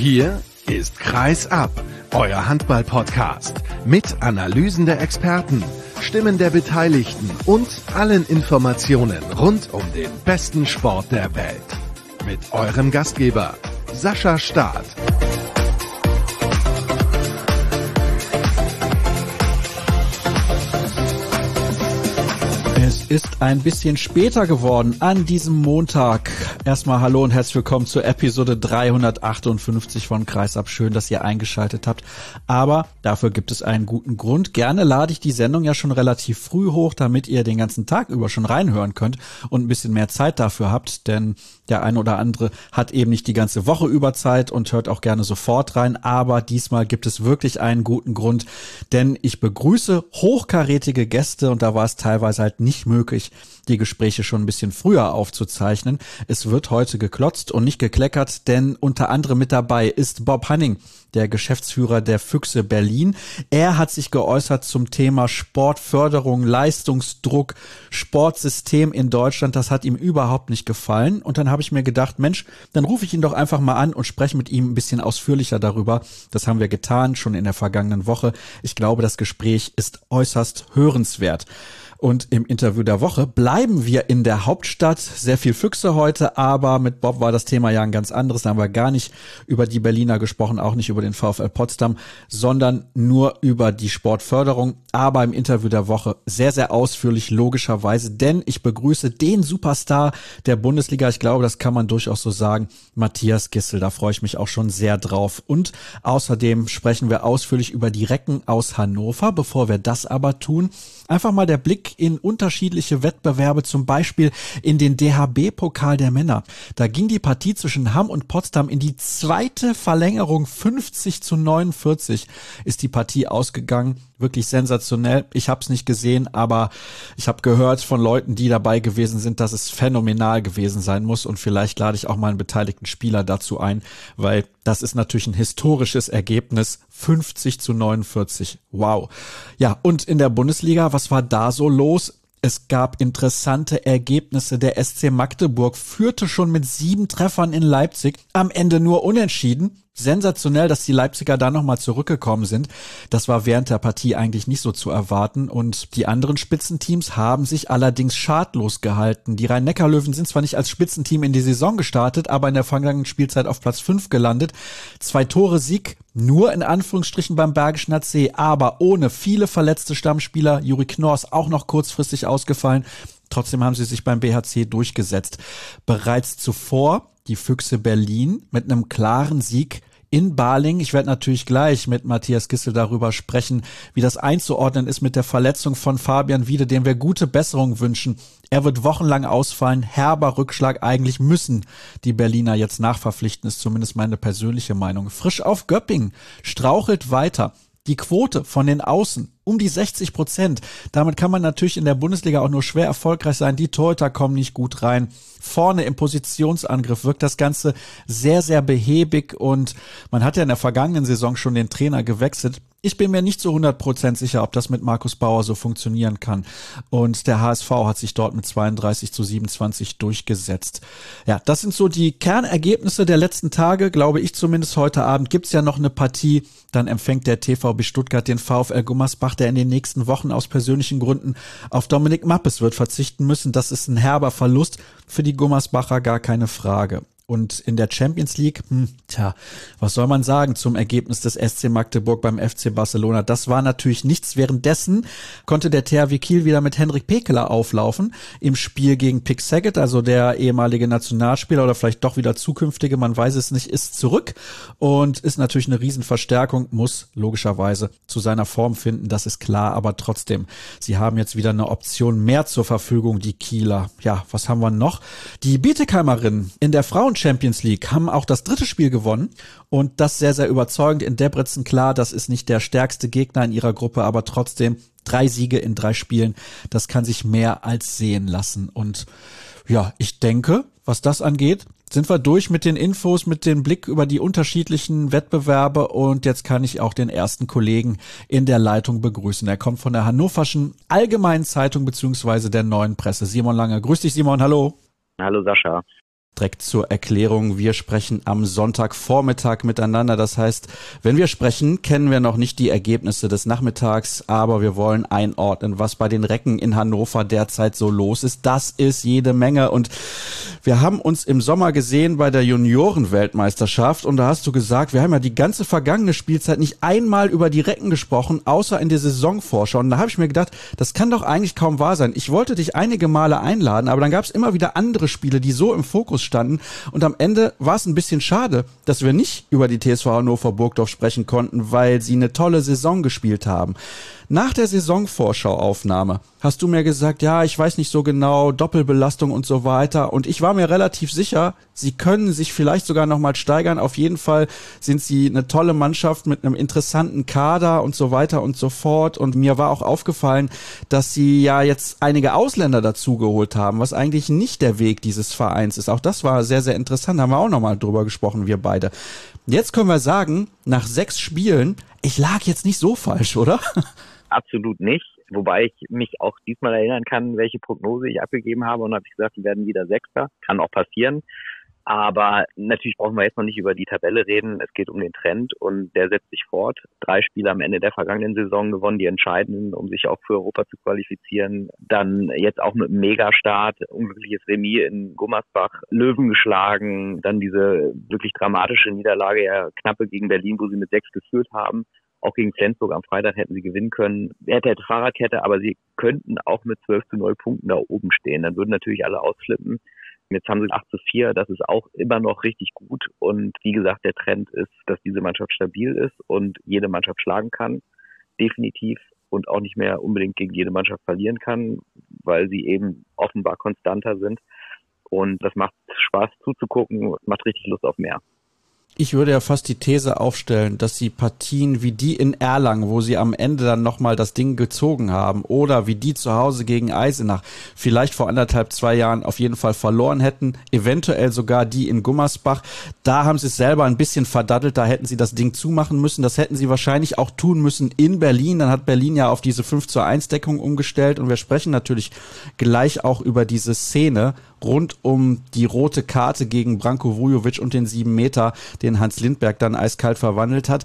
Hier ist Kreis ab, euer Handball-Podcast mit Analysen der Experten, Stimmen der Beteiligten und allen Informationen rund um den besten Sport der Welt. Mit eurem Gastgeber Sascha Staat. Es ist ein bisschen später geworden an diesem Montag. Erstmal hallo und herzlich willkommen zur Episode 358 von Kreisab. Schön, dass ihr eingeschaltet habt. Aber dafür gibt es einen guten Grund. Gerne lade ich die Sendung ja schon relativ früh hoch, damit ihr den ganzen Tag über schon reinhören könnt und ein bisschen mehr Zeit dafür habt. Denn der eine oder andere hat eben nicht die ganze Woche über Zeit und hört auch gerne sofort rein. Aber diesmal gibt es wirklich einen guten Grund, denn ich begrüße hochkarätige Gäste und da war es teilweise halt nicht möglich, die Gespräche schon ein bisschen früher aufzuzeichnen. Es wird heute geklotzt und nicht gekleckert, denn unter anderem mit dabei ist Bob Hanning, der Geschäftsführer der Füchse Berlin. Er hat sich geäußert zum Thema Sportförderung, Leistungsdruck, Sportsystem in Deutschland. Das hat ihm überhaupt nicht gefallen. Und dann habe ich mir gedacht, Mensch, dann rufe ich ihn doch einfach mal an und spreche mit ihm ein bisschen ausführlicher darüber. Das haben wir getan, schon in der vergangenen Woche. Ich glaube, das Gespräch ist äußerst hörenswert. Und im Interview der Woche bleiben wir in der Hauptstadt. Sehr viel Füchse heute, aber mit Bob war das Thema ja ein ganz anderes. Da haben wir gar nicht über die Berliner gesprochen, auch nicht über den VfL Potsdam, sondern nur über die Sportförderung. Aber im Interview der Woche sehr, sehr ausführlich, logischerweise, denn ich begrüße den Superstar der Bundesliga. Ich glaube, das kann man durchaus so sagen, Matthias Gisel. Da freue ich mich auch schon sehr drauf. Und außerdem sprechen wir ausführlich über die Recken aus Hannover. Bevor wir das aber tun, einfach mal der Blick in unterschiedliche Wettbewerbe, zum Beispiel in den DHB-Pokal der Männer. Da ging die Partie zwischen Hamm und Potsdam in die zweite Verlängerung. 50-49 ist die Partie ausgegangen. Wirklich sensationell. Ich habe es nicht gesehen, aber ich habe gehört von Leuten, die dabei gewesen sind, dass es phänomenal gewesen sein muss. Und vielleicht lade ich auch mal einen beteiligten Spieler dazu ein, weil das ist natürlich ein historisches Ergebnis. 50-49. Wow. Ja, und in der Bundesliga, was war da so los? Es gab interessante Ergebnisse. Der SC Magdeburg führte schon mit 7 Treffern in Leipzig. Am Ende nur unentschieden. Sensationell, dass die Leipziger da nochmal zurückgekommen sind. Das war während der Partie eigentlich nicht so zu erwarten. Und die anderen Spitzenteams haben sich allerdings schadlos gehalten. Die Rhein-Neckar-Löwen sind zwar nicht als Spitzenteam in die Saison gestartet, aber in der vergangenen Spielzeit auf Platz 5 gelandet. 2 Tore Sieg, nur in Anführungsstrichen beim Bergischen HC, aber ohne viele verletzte Stammspieler. Juri Knorrs auch noch kurzfristig ausgefallen. Trotzdem haben sie sich beim BHC durchgesetzt. Bereits zuvor die Füchse Berlin mit einem klaren Sieg in Balingen. Ich werde natürlich gleich mit Matthias Gisel darüber sprechen, wie das einzuordnen ist mit der Verletzung von Fabian Wiede, dem wir gute Besserung wünschen. Er wird wochenlang ausfallen, herber Rückschlag. Eigentlich müssen die Berliner jetzt nachverpflichten, ist zumindest meine persönliche Meinung. Frisch auf Göppingen strauchelt weiter. Die Quote von den Außen um die 60%. Damit kann man natürlich in der Bundesliga auch nur schwer erfolgreich sein. Die Torhüter kommen nicht gut rein. Vorne im Positionsangriff wirkt das Ganze sehr, sehr behäbig und man hat ja in der vergangenen Saison schon den Trainer gewechselt. Ich bin mir nicht so 100% sicher, ob das mit Markus Bauer so funktionieren kann. Und der HSV hat sich dort mit 32-27 durchgesetzt. Ja, das sind so die Kernergebnisse der letzten Tage, glaube ich zumindest. Heute Abend gibt's ja noch eine Partie. Dann empfängt der TVB Stuttgart den VfL Gummersbach, der in den nächsten Wochen aus persönlichen Gründen auf Dominik Mappes wird verzichten müssen. Das ist ein herber Verlust für die Gummersbacher, gar keine Frage. Und in der Champions League, was soll man sagen zum Ergebnis des SC Magdeburg beim FC Barcelona? Das war natürlich nichts. Währenddessen konnte der THW Kiel wieder mit Henrik Pekeler auflaufen im Spiel gegen Pick Saget, also der ehemalige Nationalspieler oder vielleicht doch wieder zukünftige, man weiß es nicht, ist zurück und ist natürlich eine Riesenverstärkung, muss logischerweise zu seiner Form finden, das ist klar, aber trotzdem, sie haben jetzt wieder eine Option mehr zur Verfügung, die Kieler. Ja, was haben wir noch? Die Bietigheimerinnen in der Frauen-Champions League haben auch das 3. Spiel gewonnen und das sehr, sehr überzeugend in Debrecen. Klar, das ist nicht der stärkste Gegner in ihrer Gruppe, aber trotzdem 3 Siege in 3 Spielen, das kann sich mehr als sehen lassen. Und ja, ich denke, was das angeht, sind wir durch mit den Infos, mit dem Blick über die unterschiedlichen Wettbewerbe und jetzt kann ich auch den ersten Kollegen in der Leitung begrüßen. Er kommt von der Hannoverschen Allgemeinen Zeitung beziehungsweise der Neuen Presse. Simon Lange. Grüß dich, Simon. Hallo. Hallo, Sascha. Direkt zur Erklärung, wir sprechen am Sonntagvormittag miteinander. Das heißt, wenn wir sprechen, kennen wir noch nicht die Ergebnisse des Nachmittags, aber wir wollen einordnen, was bei den Recken in Hannover derzeit so los ist. Das ist jede Menge und wir haben uns im Sommer gesehen bei der Junioren-Weltmeisterschaft und da hast du gesagt, wir haben ja die ganze vergangene Spielzeit nicht einmal über die Recken gesprochen, außer in der Saisonvorschau. Und da habe ich mir gedacht, das kann doch eigentlich kaum wahr sein. Ich wollte dich einige Male einladen, aber dann gab es immer wieder andere Spiele, die so im Fokus standen und am Ende war es ein bisschen schade, dass wir nicht über die TSV Hannover Burgdorf sprechen konnten, weil sie eine tolle Saison gespielt haben. Nach der Saisonvorschauaufnahme hast du mir gesagt, ja, ich weiß nicht so genau, Doppelbelastung und so weiter. Und ich war mir relativ sicher, sie können sich vielleicht sogar nochmal steigern. Auf jeden Fall sind sie eine tolle Mannschaft mit einem interessanten Kader und so weiter und so fort. Und mir war auch aufgefallen, dass sie ja jetzt einige Ausländer dazugeholt haben, was eigentlich nicht der Weg dieses Vereins ist. Auch das war sehr, sehr interessant. Da haben wir auch nochmal drüber gesprochen, wir beide. Jetzt können wir sagen, nach 6 Spielen, ich lag jetzt nicht so falsch, oder? Absolut nicht, wobei ich mich auch diesmal erinnern kann, welche Prognose ich abgegeben habe und habe ich gesagt, die werden wieder Sechster, kann auch passieren, aber natürlich brauchen wir jetzt noch nicht über die Tabelle reden, es geht um den Trend und der setzt sich fort. 3 Spiele am Ende der vergangenen Saison gewonnen, die entscheidenden, um sich auch für Europa zu qualifizieren, dann jetzt auch mit einem Megastart, unglückliches Remis in Gummersbach, Löwen geschlagen, dann diese wirklich dramatische Niederlage, ja knappe gegen Berlin, wo sie mit 6 geführt haben. Auch gegen Flensburg am Freitag hätten sie gewinnen können. Hätte Fahrradkette, aber sie könnten auch mit 12-0 Punkten da oben stehen. Dann würden natürlich alle ausflippen. Jetzt haben sie 8-4, das ist auch immer noch richtig gut. Und wie gesagt, der Trend ist, dass diese Mannschaft stabil ist und jede Mannschaft schlagen kann. Definitiv. Und auch nicht mehr unbedingt gegen jede Mannschaft verlieren kann, weil sie eben offenbar konstanter sind. Und das macht Spaß zuzugucken, macht richtig Lust auf mehr. Ich würde ja fast die These aufstellen, dass sie Partien wie die in Erlangen, wo sie am Ende dann nochmal das Ding gezogen haben, oder wie die zu Hause gegen Eisenach, vielleicht vor 1,5-2 Jahren auf jeden Fall verloren hätten, eventuell sogar die in Gummersbach. Da haben sie es selber ein bisschen verdaddelt, da hätten sie das Ding zumachen müssen. Das hätten sie wahrscheinlich auch tun müssen in Berlin. Dann hat Berlin ja auf diese 5:1-Deckung umgestellt und wir sprechen natürlich gleich auch über diese Szene rund um die rote Karte gegen Branko Vujovic und den 7 Meter, den Hans Lindberg dann eiskalt verwandelt hat.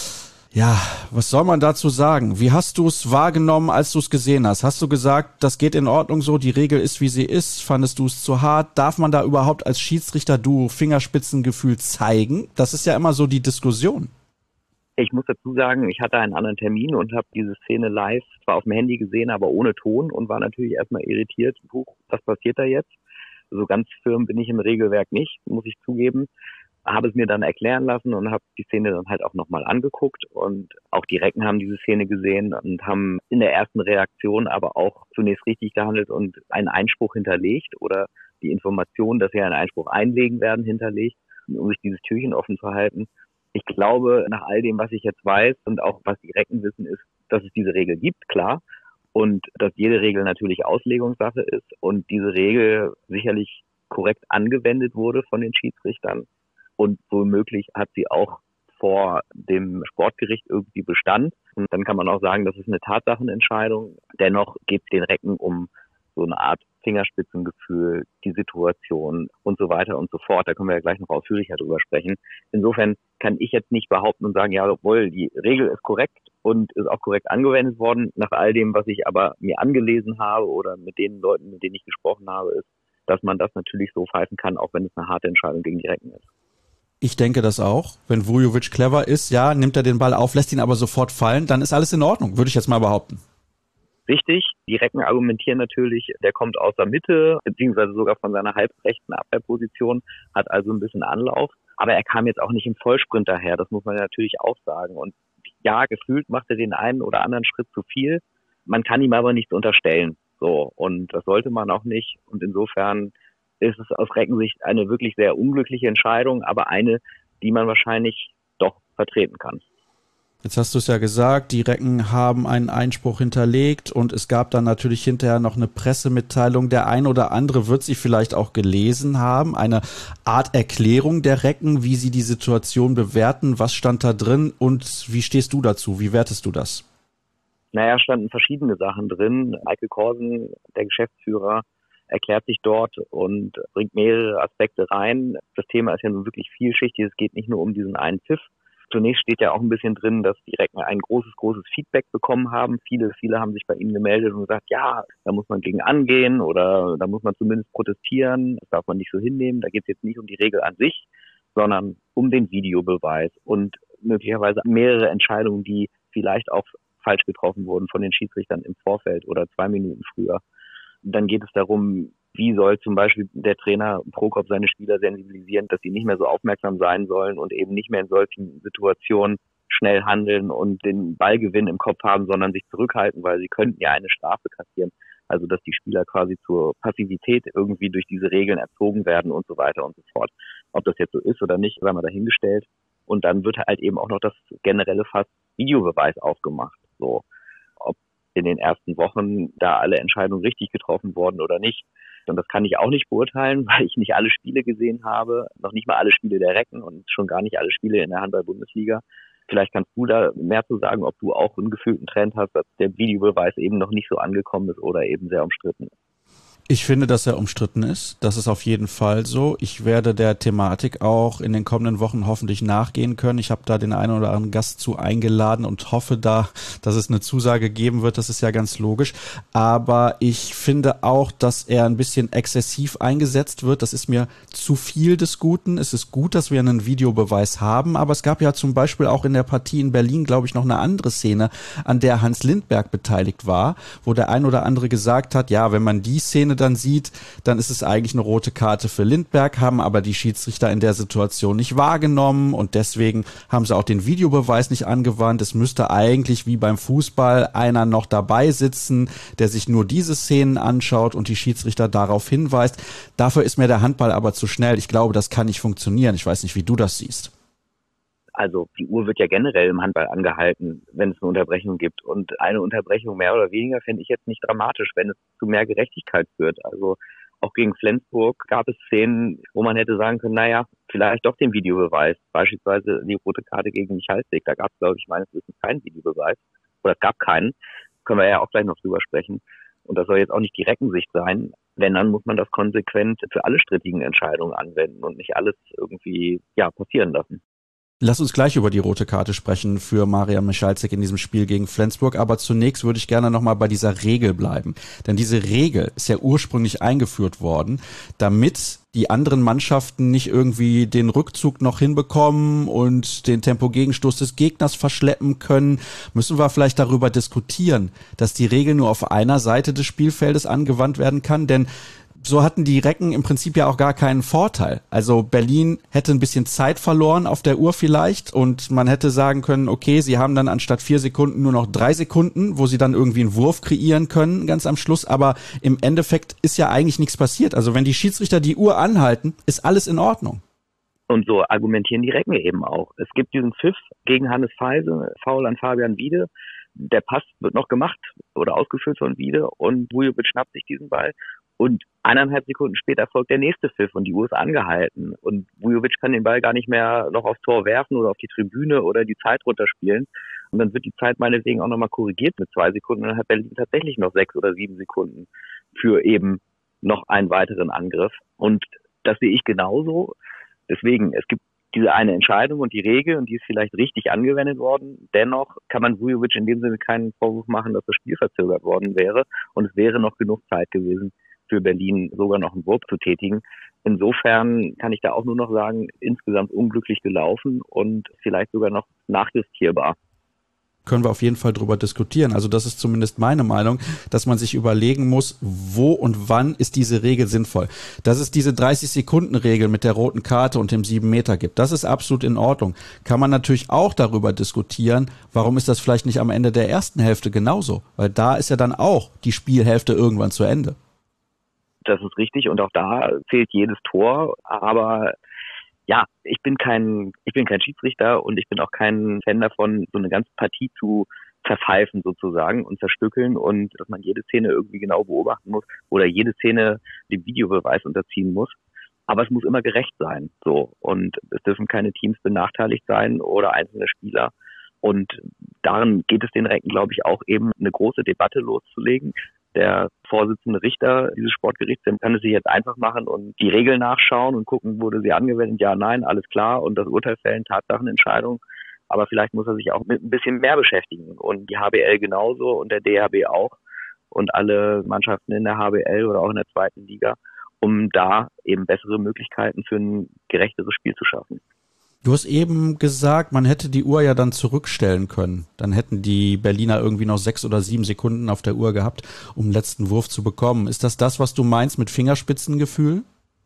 Ja, was soll man dazu sagen? Wie hast du es wahrgenommen, als du es gesehen hast? Hast du gesagt, das geht in Ordnung so, die Regel ist, wie sie ist? Fandest du es zu hart? Darf man da überhaupt als Schiedsrichter Fingerspitzengefühl zeigen? Das ist ja immer so die Diskussion. Ich muss dazu sagen, ich hatte einen anderen Termin und habe diese Szene live zwar auf dem Handy gesehen, aber ohne Ton und war natürlich erstmal irritiert. Was passiert da jetzt? So ganz firm bin ich im Regelwerk nicht, muss ich zugeben. Habe es mir dann erklären lassen und habe die Szene dann halt auch nochmal angeguckt. Und auch die Recken haben diese Szene gesehen und haben in der ersten Reaktion aber auch zunächst richtig gehandelt und einen Einspruch hinterlegt oder die Information, dass sie einen Einspruch einlegen werden, hinterlegt, um sich dieses Türchen offen zu halten. Ich glaube, nach all dem, was ich jetzt weiß und auch was die Recken wissen, ist, dass es diese Regel gibt, klar. Und dass jede Regel natürlich Auslegungssache ist und diese Regel sicherlich korrekt angewendet wurde von den Schiedsrichtern. Und womöglich hat sie auch vor dem Sportgericht irgendwie Bestand. Und dann kann man auch sagen, das ist eine Tatsachenentscheidung. Dennoch geht es den Recken um so eine Art Fingerspitzengefühl, die Situation und so weiter und so fort. Da können wir ja gleich noch ausführlicher drüber sprechen. Insofern kann ich jetzt nicht behaupten und sagen, jawohl, die Regel ist korrekt und ist auch korrekt angewendet worden. Nach all dem, was ich aber mir angelesen habe oder mit den Leuten, mit denen ich gesprochen habe, ist, dass man das natürlich so pfeifen kann, auch wenn es eine harte Entscheidung gegen die Recken ist. Ich denke das auch. Wenn Vujovic clever ist, ja, nimmt er den Ball auf, lässt ihn aber sofort fallen, dann ist alles in Ordnung, würde ich jetzt mal behaupten. Richtig, die Recken argumentieren natürlich, der kommt aus der Mitte, beziehungsweise sogar von seiner halbrechten Abwehrposition, hat also ein bisschen Anlauf. Aber er kam jetzt auch nicht im Vollsprint daher, das muss man natürlich auch sagen. Und ja, gefühlt macht er den einen oder anderen Schritt zu viel. Man kann ihm aber nichts unterstellen. So, und das sollte man auch nicht. Und insofern ist es aus Reckensicht eine wirklich sehr unglückliche Entscheidung, aber eine, die man wahrscheinlich doch vertreten kann. Jetzt hast du es ja gesagt, die Recken haben einen Einspruch hinterlegt und es gab dann natürlich hinterher noch eine Pressemitteilung. Der ein oder andere wird sie vielleicht auch gelesen haben. Eine Art Erklärung der Recken, wie sie die Situation bewerten. Was stand da drin und wie stehst du dazu? Wie wertest du das? Naja, standen verschiedene Sachen drin. Michael Korsen, der Geschäftsführer, erklärt sich dort und bringt mehrere Aspekte rein. Das Thema ist ja nun wirklich vielschichtig. Es geht nicht nur um diesen einen Pfiff. Zunächst steht ja auch ein bisschen drin, dass die Recken ein großes Feedback bekommen haben. Viele haben sich bei ihnen gemeldet und gesagt, ja, da muss man gegen angehen oder da muss man zumindest protestieren. Das darf man nicht so hinnehmen. Da geht es jetzt nicht um die Regel an sich, sondern um den Videobeweis und möglicherweise mehrere Entscheidungen, die vielleicht auch falsch getroffen wurden von den Schiedsrichtern im Vorfeld oder 2 Minuten früher. Dann geht es darum, wie soll zum Beispiel der Trainer Prokop seine Spieler sensibilisieren, dass sie nicht mehr so aufmerksam sein sollen und eben nicht mehr in solchen Situationen schnell handeln und den Ballgewinn im Kopf haben, sondern sich zurückhalten, weil sie könnten ja eine Strafe kassieren. Also dass die Spieler quasi zur Passivität irgendwie durch diese Regeln erzogen werden und so weiter und so fort. Ob das jetzt so ist oder nicht, sei mal dahingestellt. Und dann wird halt eben auch noch das generelle Fass Videobeweis aufgemacht. So, ob in den ersten Wochen da alle Entscheidungen richtig getroffen wurden oder nicht. Und das kann ich auch nicht beurteilen, weil ich nicht alle Spiele gesehen habe, noch nicht mal alle Spiele der Recken und schon gar nicht alle Spiele in der Handball-Bundesliga. Vielleicht kannst du da mehr zu sagen, ob du auch einen gefühlten Trend hast, dass der Videobeweis eben noch nicht so angekommen ist oder eben sehr umstritten ist. Ich finde, dass er umstritten ist. Das ist auf jeden Fall so. Ich werde der Thematik auch in den kommenden Wochen hoffentlich nachgehen können. Ich habe da den einen oder anderen Gast zu eingeladen und hoffe da, dass es eine Zusage geben wird. Das ist ja ganz logisch. Aber ich finde auch, dass er ein bisschen exzessiv eingesetzt wird. Das ist mir zu viel des Guten. Es ist gut, dass wir einen Videobeweis haben. Aber es gab ja zum Beispiel auch in der Partie in Berlin, glaube ich, noch eine andere Szene, an der Hans Lindberg beteiligt war, wo der ein oder andere gesagt hat, ja, wenn man die Szene dann sieht, dann ist es eigentlich eine rote Karte für Lindberg, haben aber die Schiedsrichter in der Situation nicht wahrgenommen und deswegen haben sie auch den Videobeweis nicht angewandt. Es müsste eigentlich wie beim Fußball einer noch dabei sitzen, der sich nur diese Szenen anschaut und die Schiedsrichter darauf hinweist. Dafür ist mir der Handball aber zu schnell. Ich glaube, das kann nicht funktionieren. Ich weiß nicht, wie du das siehst. Also die Uhr wird ja generell im Handball angehalten, wenn es eine Unterbrechung gibt. Und eine Unterbrechung mehr oder weniger fände ich jetzt nicht dramatisch, wenn es zu mehr Gerechtigkeit führt. Also auch gegen Flensburg gab es Szenen, wo man hätte sagen können, naja, vielleicht doch den Videobeweis. Beispielsweise die rote Karte gegen Michalsik. Da gab es, glaube ich, meines Wissens keinen Videobeweis. Oder es gab keinen. Können wir ja auch gleich noch drüber sprechen. Und das soll jetzt auch nicht die Reckensicht sein. Wenn, dann muss man das konsequent für alle strittigen Entscheidungen anwenden und nicht alles irgendwie passieren lassen. Lass uns gleich über die rote Karte sprechen für Marian Michalsik in diesem Spiel gegen Flensburg. Aber zunächst würde ich gerne nochmal bei dieser Regel bleiben. Denn diese Regel ist ja ursprünglich eingeführt worden, damit die anderen Mannschaften nicht irgendwie den Rückzug noch hinbekommen und den Tempogegenstoß des Gegners verschleppen können. Müssen wir vielleicht darüber diskutieren, dass die Regel nur auf einer Seite des Spielfeldes angewandt werden kann? Denn so hatten die Recken im Prinzip ja auch gar keinen Vorteil. Also Berlin hätte ein bisschen Zeit verloren auf der Uhr vielleicht und man hätte sagen können, okay, sie haben dann anstatt 4 Sekunden nur noch 3 Sekunden, wo sie dann irgendwie einen Wurf kreieren können, ganz am Schluss. Aber im Endeffekt ist ja eigentlich nichts passiert. Also wenn die Schiedsrichter die Uhr anhalten, ist alles in Ordnung. Und so argumentieren die Recken eben auch. Es gibt diesen Pfiff gegen Hannes Feise, Foul an Fabian Wiede. Der Pass wird noch gemacht oder ausgeführt von Wiede und Vujovic schnappt sich diesen Ball. Und 1,5 Sekunden später folgt der nächste Pfiff und die Uhr ist angehalten. Und Vujovic kann den Ball gar nicht mehr noch aufs Tor werfen oder auf die Tribüne oder die Zeit runterspielen. Und dann wird die Zeit meinetwegen auch nochmal korrigiert mit 2 Sekunden. Und dann hat Berlin tatsächlich noch 6 oder 7 Sekunden für eben noch einen weiteren Angriff. Und das sehe ich genauso. Deswegen, es gibt diese eine Entscheidung und die Regel und die ist vielleicht richtig angewendet worden. Dennoch kann man Vujovic in dem Sinne keinen Vorwurf machen, dass das Spiel verzögert worden wäre. Und es wäre noch genug Zeit gewesen, für Berlin sogar noch einen Wurf zu tätigen. Insofern kann ich da auch nur noch sagen, insgesamt unglücklich gelaufen und vielleicht sogar noch nachjustierbar. Können wir auf jeden Fall drüber diskutieren. Also das ist zumindest meine Meinung, dass man sich überlegen muss, wo und wann ist diese Regel sinnvoll. Dass es diese 30-Sekunden-Regel mit der roten Karte und dem 7 Meter gibt, das ist absolut in Ordnung. Kann man natürlich auch darüber diskutieren, warum ist das vielleicht nicht am Ende der ersten Hälfte genauso? Weil da ist ja dann auch die Spielhälfte irgendwann zu Ende. Das ist richtig und auch da zählt jedes Tor, aber ja, ich bin kein Schiedsrichter und ich bin auch kein Fan davon, so eine ganze Partie zu zerpfeifen sozusagen und zerstückeln und dass man jede Szene irgendwie genau beobachten muss oder jede Szene dem Videobeweis unterziehen muss. Aber es muss immer gerecht sein, so. Und es dürfen keine Teams benachteiligt sein oder einzelne Spieler. Und darin geht es den Recken, glaube ich, auch eben eine große Debatte loszulegen. der Vorsitzende Richter dieses Sportgerichts, der kann es sich jetzt einfach machen und die Regeln nachschauen und gucken, wurde sie angewendet, ja, nein, alles klar und das Urteil fällen, Tatsachenentscheidung. Aber vielleicht muss er sich auch mit ein bisschen mehr beschäftigen und die HBL genauso und der DHB auch und alle Mannschaften in der HBL oder auch in der zweiten Liga, um da eben bessere Möglichkeiten für ein gerechteres Spiel zu schaffen. Du hast eben gesagt, man hätte die Uhr ja dann zurückstellen können. Dann hätten die Berliner irgendwie noch 6 oder 7 Sekunden auf der Uhr gehabt, um den letzten Wurf zu bekommen. Ist das, was du meinst mit Fingerspitzengefühl?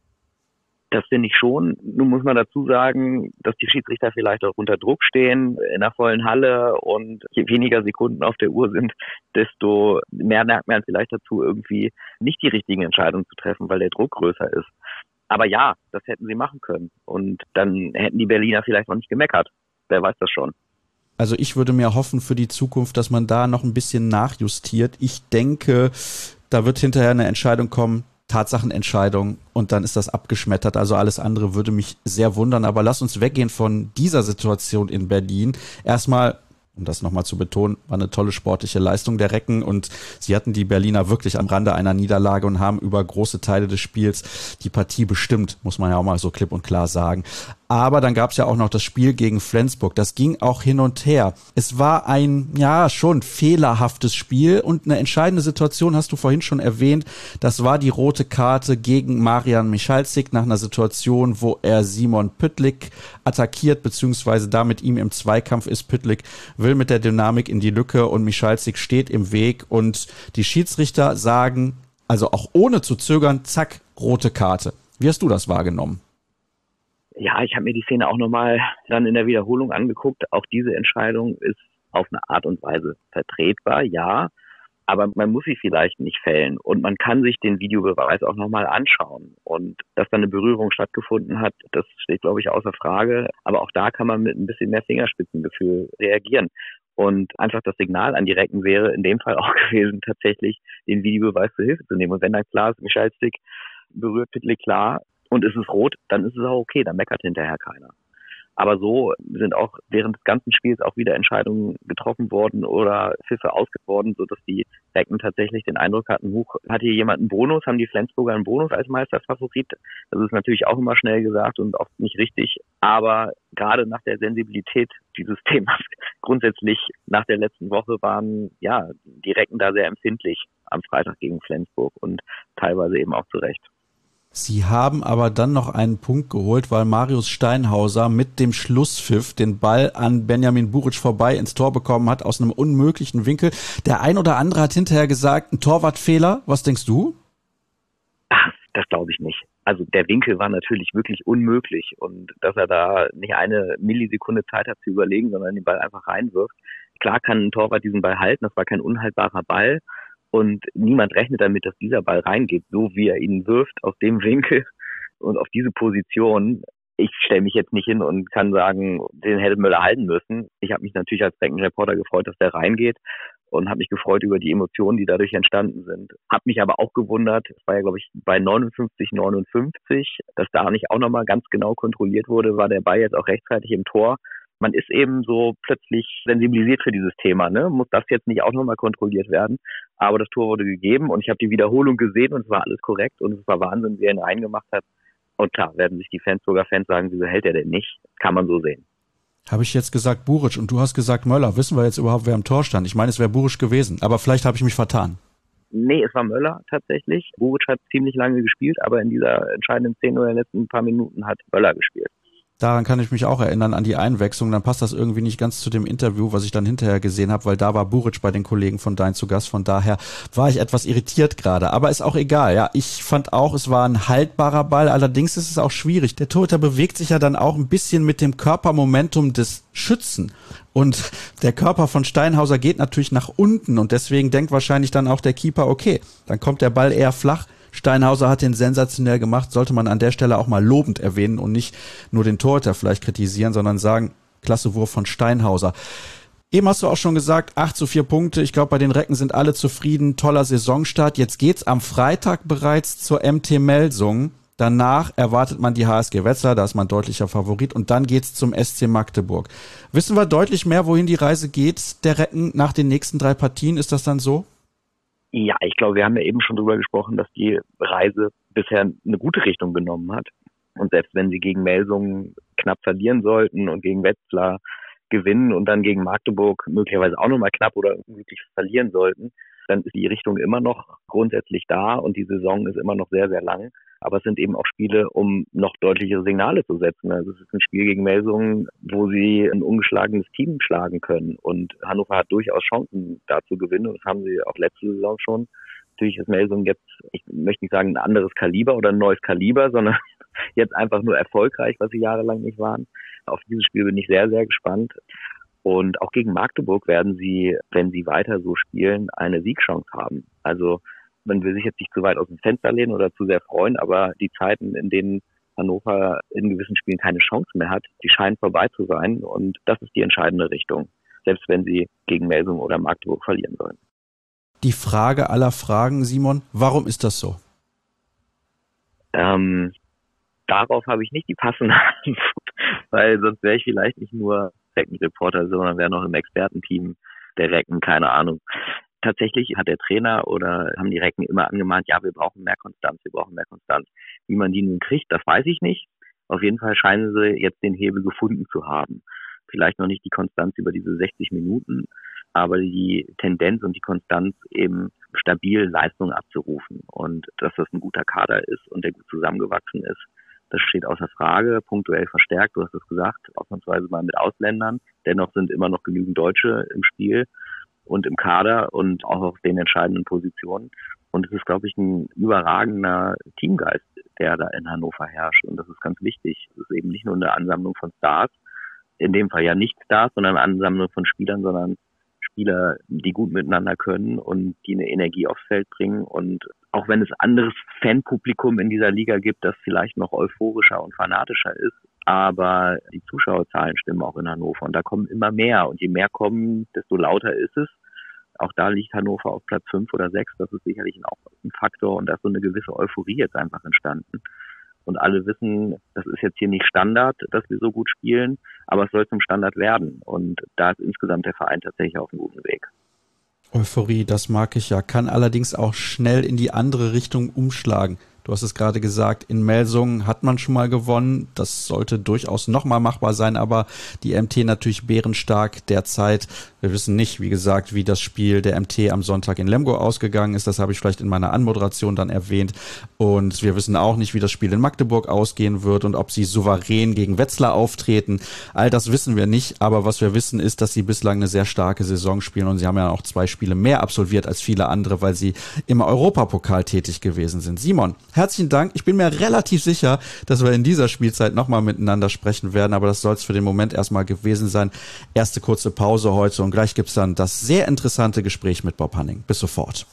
Das finde ich schon. Nun muss man dazu sagen, dass die Schiedsrichter vielleicht auch unter Druck stehen, in einer vollen Halle und je weniger Sekunden auf der Uhr sind, desto mehr neigt man vielleicht dazu, irgendwie nicht die richtigen Entscheidungen zu treffen, weil der Druck größer ist. Aber ja, das hätten sie machen können. Und dann hätten die Berliner vielleicht noch nicht gemeckert. Wer weiß das schon. Also ich würde mir hoffen für die Zukunft, dass man da noch ein bisschen nachjustiert. Ich denke, da wird hinterher eine Entscheidung kommen, Tatsachenentscheidung, und dann ist das abgeschmettert. Also alles andere würde mich sehr wundern. Aber lass uns weggehen von dieser Situation in Berlin. Erstmal, um das nochmal zu betonen, war eine tolle sportliche Leistung der Recken und sie hatten die Berliner wirklich am Rande einer Niederlage und haben über große Teile des Spiels die Partie bestimmt, muss man ja auch mal so klipp und klar sagen. Aber dann gab es ja auch noch das Spiel gegen Flensburg. Das ging auch hin und her. Es war ein, ja, schon fehlerhaftes Spiel und eine entscheidende Situation hast du vorhin schon erwähnt. Das war die rote Karte gegen Marian Michalzik nach einer Situation, wo er Simon Püttlik attackiert, beziehungsweise da mit ihm im Zweikampf ist. Püttlik will mit der Dynamik in die Lücke und Michalzik steht im Weg und die Schiedsrichter sagen, also auch ohne zu zögern, zack, rote Karte. Wie hast du das wahrgenommen? Ja, ich habe mir die Szene auch nochmal dann in der Wiederholung angeguckt. Auch diese Entscheidung ist auf eine Art und Weise vertretbar, ja. Aber man muss sie vielleicht nicht fällen und man kann sich den Videobeweis auch nochmal anschauen. Und dass da eine Berührung stattgefunden hat, das steht, glaube ich, außer Frage. Aber auch da kann man mit ein bisschen mehr Fingerspitzengefühl reagieren. Und einfach das Signal an die Recken wäre in dem Fall auch gewesen, tatsächlich den Videobeweis zur Hilfe zu nehmen. Und wenn dann klar ist, Michalzik berührt Püttlik klar und es ist rot, dann ist es auch okay, dann meckert hinterher keiner. Aber so sind auch während des ganzen Spiels auch wieder Entscheidungen getroffen worden oder Pfiffe ausgegeben worden, sodass die Recken tatsächlich den Eindruck hatten, hat hier jemand einen Bonus, haben die Flensburger einen Bonus als Meisterfavorit. Das ist natürlich auch immer schnell gesagt und oft nicht richtig. Aber gerade nach der Sensibilität dieses Themas, grundsätzlich nach der letzten Woche waren ja die Recken da sehr empfindlich am Freitag gegen Flensburg und teilweise eben auch zu Recht. Sie haben aber dann noch einen Punkt geholt, weil Marius Steinhauser mit dem Schlusspfiff den Ball an Benjamin Buric vorbei ins Tor bekommen hat, aus einem unmöglichen Winkel. Der ein oder andere hat hinterher gesagt, ein Torwartfehler. Was denkst du? Ach, das glaube ich nicht. Also der Winkel war natürlich wirklich unmöglich und dass er da nicht eine Millisekunde Zeit hat zu überlegen, sondern den Ball einfach reinwirft. Klar kann ein Torwart diesen Ball halten, das war kein unhaltbarer Ball. Und niemand rechnet damit, dass dieser Ball reingeht, so wie er ihn wirft, aus dem Winkel und auf diese Position. Ich stelle mich jetzt nicht hin und kann sagen, den hätte Möller halten müssen. Ich habe mich natürlich als Reckenreporter gefreut, dass der reingeht und habe mich gefreut über die Emotionen, die dadurch entstanden sind. Habe mich aber auch gewundert, es war ja, glaube ich, bei 59:59, dass da nicht auch nochmal ganz genau kontrolliert wurde, war der Ball jetzt auch rechtzeitig im Tor. Man ist eben so plötzlich sensibilisiert für dieses Thema, ne? Muss das jetzt nicht auch nochmal kontrolliert werden? Aber das Tor wurde gegeben und ich habe die Wiederholung gesehen und es war alles korrekt und es war Wahnsinn, wie er ihn reingemacht hat. Und klar, werden sich die Flensburger Fans sagen, wieso hält er denn nicht? Kann man so sehen. Habe ich jetzt gesagt Buric und du hast gesagt Möller. Wissen wir jetzt überhaupt, wer im Tor stand? Ich meine, es wäre Buric gewesen, aber vielleicht habe ich mich vertan. Nee, es war Möller tatsächlich. Buric hat ziemlich lange gespielt, aber in dieser entscheidenden Szene oder in den letzten paar Minuten hat Möller gespielt. Daran kann ich mich auch erinnern, an die Einwechslung. Dann passt das irgendwie nicht ganz zu dem Interview, was ich dann hinterher gesehen habe, weil da war Buric bei den Kollegen von Dein zu Gast. Von daher war ich etwas irritiert gerade. Aber ist auch egal. Ja, ich fand auch, es war ein haltbarer Ball. Allerdings ist es auch schwierig. Der Torhüter bewegt sich ja dann auch ein bisschen mit dem Körpermomentum des Schützen. Und der Körper von Steinhauser geht natürlich nach unten. Und deswegen denkt wahrscheinlich dann auch der Keeper, okay, dann kommt der Ball eher flach. Steinhauser hat den sensationell gemacht, sollte man an der Stelle auch mal lobend erwähnen und nicht nur den Torhüter vielleicht kritisieren, sondern sagen, klasse Wurf von Steinhauser. Eben hast du auch schon gesagt, 8:4 Punkte. Ich glaube, bei den Recken sind alle zufrieden. Toller Saisonstart. Jetzt geht's am Freitag bereits zur MT Melsung. Danach erwartet man die HSG Wetzlar, da ist man deutlicher Favorit. Und dann geht's zum SC Magdeburg. Wissen wir deutlich mehr, wohin die Reise geht, der Recken nach den nächsten 3 Partien? Ist das dann so? Ja, ich glaube, wir haben ja eben schon drüber gesprochen, dass die Reise bisher eine gute Richtung genommen hat. Und selbst wenn sie gegen Melsungen knapp verlieren sollten und gegen Wetzlar gewinnen und dann gegen Magdeburg möglicherweise auch nochmal knapp oder unglücklich verlieren sollten, dann ist die Richtung immer noch grundsätzlich da und die Saison ist immer noch sehr, sehr lang. Aber es sind eben auch Spiele, um noch deutlichere Signale zu setzen. Also es ist ein Spiel gegen Melsungen, wo sie ein ungeschlagenes Team schlagen können. Und Hannover hat durchaus Chancen, da zu gewinnen. Und das haben sie auch letzte Saison schon. Natürlich ist Melsungen jetzt, ich möchte nicht sagen ein anderes Kaliber oder ein neues Kaliber, sondern jetzt einfach nur erfolgreich, was sie jahrelang nicht waren. Auf dieses Spiel bin ich sehr, sehr gespannt. Und auch gegen Magdeburg werden sie, wenn sie weiter so spielen, eine Siegchance haben. Also man will sich jetzt nicht zu weit aus dem Fenster lehnen oder zu sehr freuen, aber die Zeiten, in denen Hannover in gewissen Spielen keine Chance mehr hat, die scheinen vorbei zu sein. Und das ist die entscheidende Richtung, selbst wenn sie gegen Melsungen oder Magdeburg verlieren sollen. Die Frage aller Fragen, Simon, warum ist das so? Darauf habe ich nicht die passende Antwort, weil sonst wäre ich vielleicht nicht nur Reckenreporter, sondern wäre noch im Expertenteam der Recken, keine Ahnung. Tatsächlich hat der Trainer oder haben die Recken immer angemahnt, ja, wir brauchen mehr Konstanz. Wie man die nun kriegt, das weiß ich nicht. Auf jeden Fall scheinen sie jetzt den Hebel gefunden zu haben. Vielleicht noch nicht die Konstanz über diese 60 Minuten, aber die Tendenz und die Konstanz eben stabil Leistungen abzurufen und dass das ein guter Kader ist und der gut zusammengewachsen ist. Das steht außer Frage, punktuell verstärkt, du hast es gesagt, ausnahmsweise mal mit Ausländern. Dennoch sind immer noch genügend Deutsche im Spiel und im Kader und auch auf den entscheidenden Positionen. Und es ist, glaube ich, ein überragender Teamgeist, der da in Hannover herrscht. Und das ist ganz wichtig. Es ist eben nicht nur eine Ansammlung von Stars, in dem Fall ja nicht Stars, sondern eine Ansammlung von Spielern, sondern Spieler, die gut miteinander können und die eine Energie aufs Feld bringen. Und auch wenn es anderes Fanpublikum in dieser Liga gibt, das vielleicht noch euphorischer und fanatischer ist, aber die Zuschauerzahlen stimmen auch in Hannover. Und da kommen immer mehr. Und je mehr kommen, desto lauter ist es. Auch da liegt Hannover auf Platz 5 oder 6. Das ist sicherlich auch ein Faktor. Und da ist so eine gewisse Euphorie jetzt einfach entstanden. Und alle wissen, das ist jetzt hier nicht Standard, dass wir so gut spielen, aber es soll zum Standard werden. Und da ist insgesamt der Verein tatsächlich auf einem guten Weg. Euphorie, das mag ich ja, kann allerdings auch schnell in die andere Richtung umschlagen. Du hast es gerade gesagt, in Melsungen hat man schon mal gewonnen. Das sollte durchaus nochmal machbar sein, aber die MT natürlich bärenstark derzeit. Wir wissen nicht, wie gesagt, wie das Spiel der MT am Sonntag in Lemgo ausgegangen ist. Das habe ich vielleicht in meiner Anmoderation dann erwähnt. Und wir wissen auch nicht, wie das Spiel in Magdeburg ausgehen wird und ob sie souverän gegen Wetzlar auftreten. All das wissen wir nicht, aber was wir wissen ist, dass sie bislang eine sehr starke Saison spielen und sie haben ja auch 2 Spiele mehr absolviert als viele andere, weil sie im Europapokal tätig gewesen sind. Simon, herzlichen Dank. Ich bin mir relativ sicher, dass wir in dieser Spielzeit nochmal miteinander sprechen werden, aber das soll es für den Moment erstmal gewesen sein. Erste kurze Pause heute und gleich gibt's dann das sehr interessante Gespräch mit Bob Hanning. Bis sofort.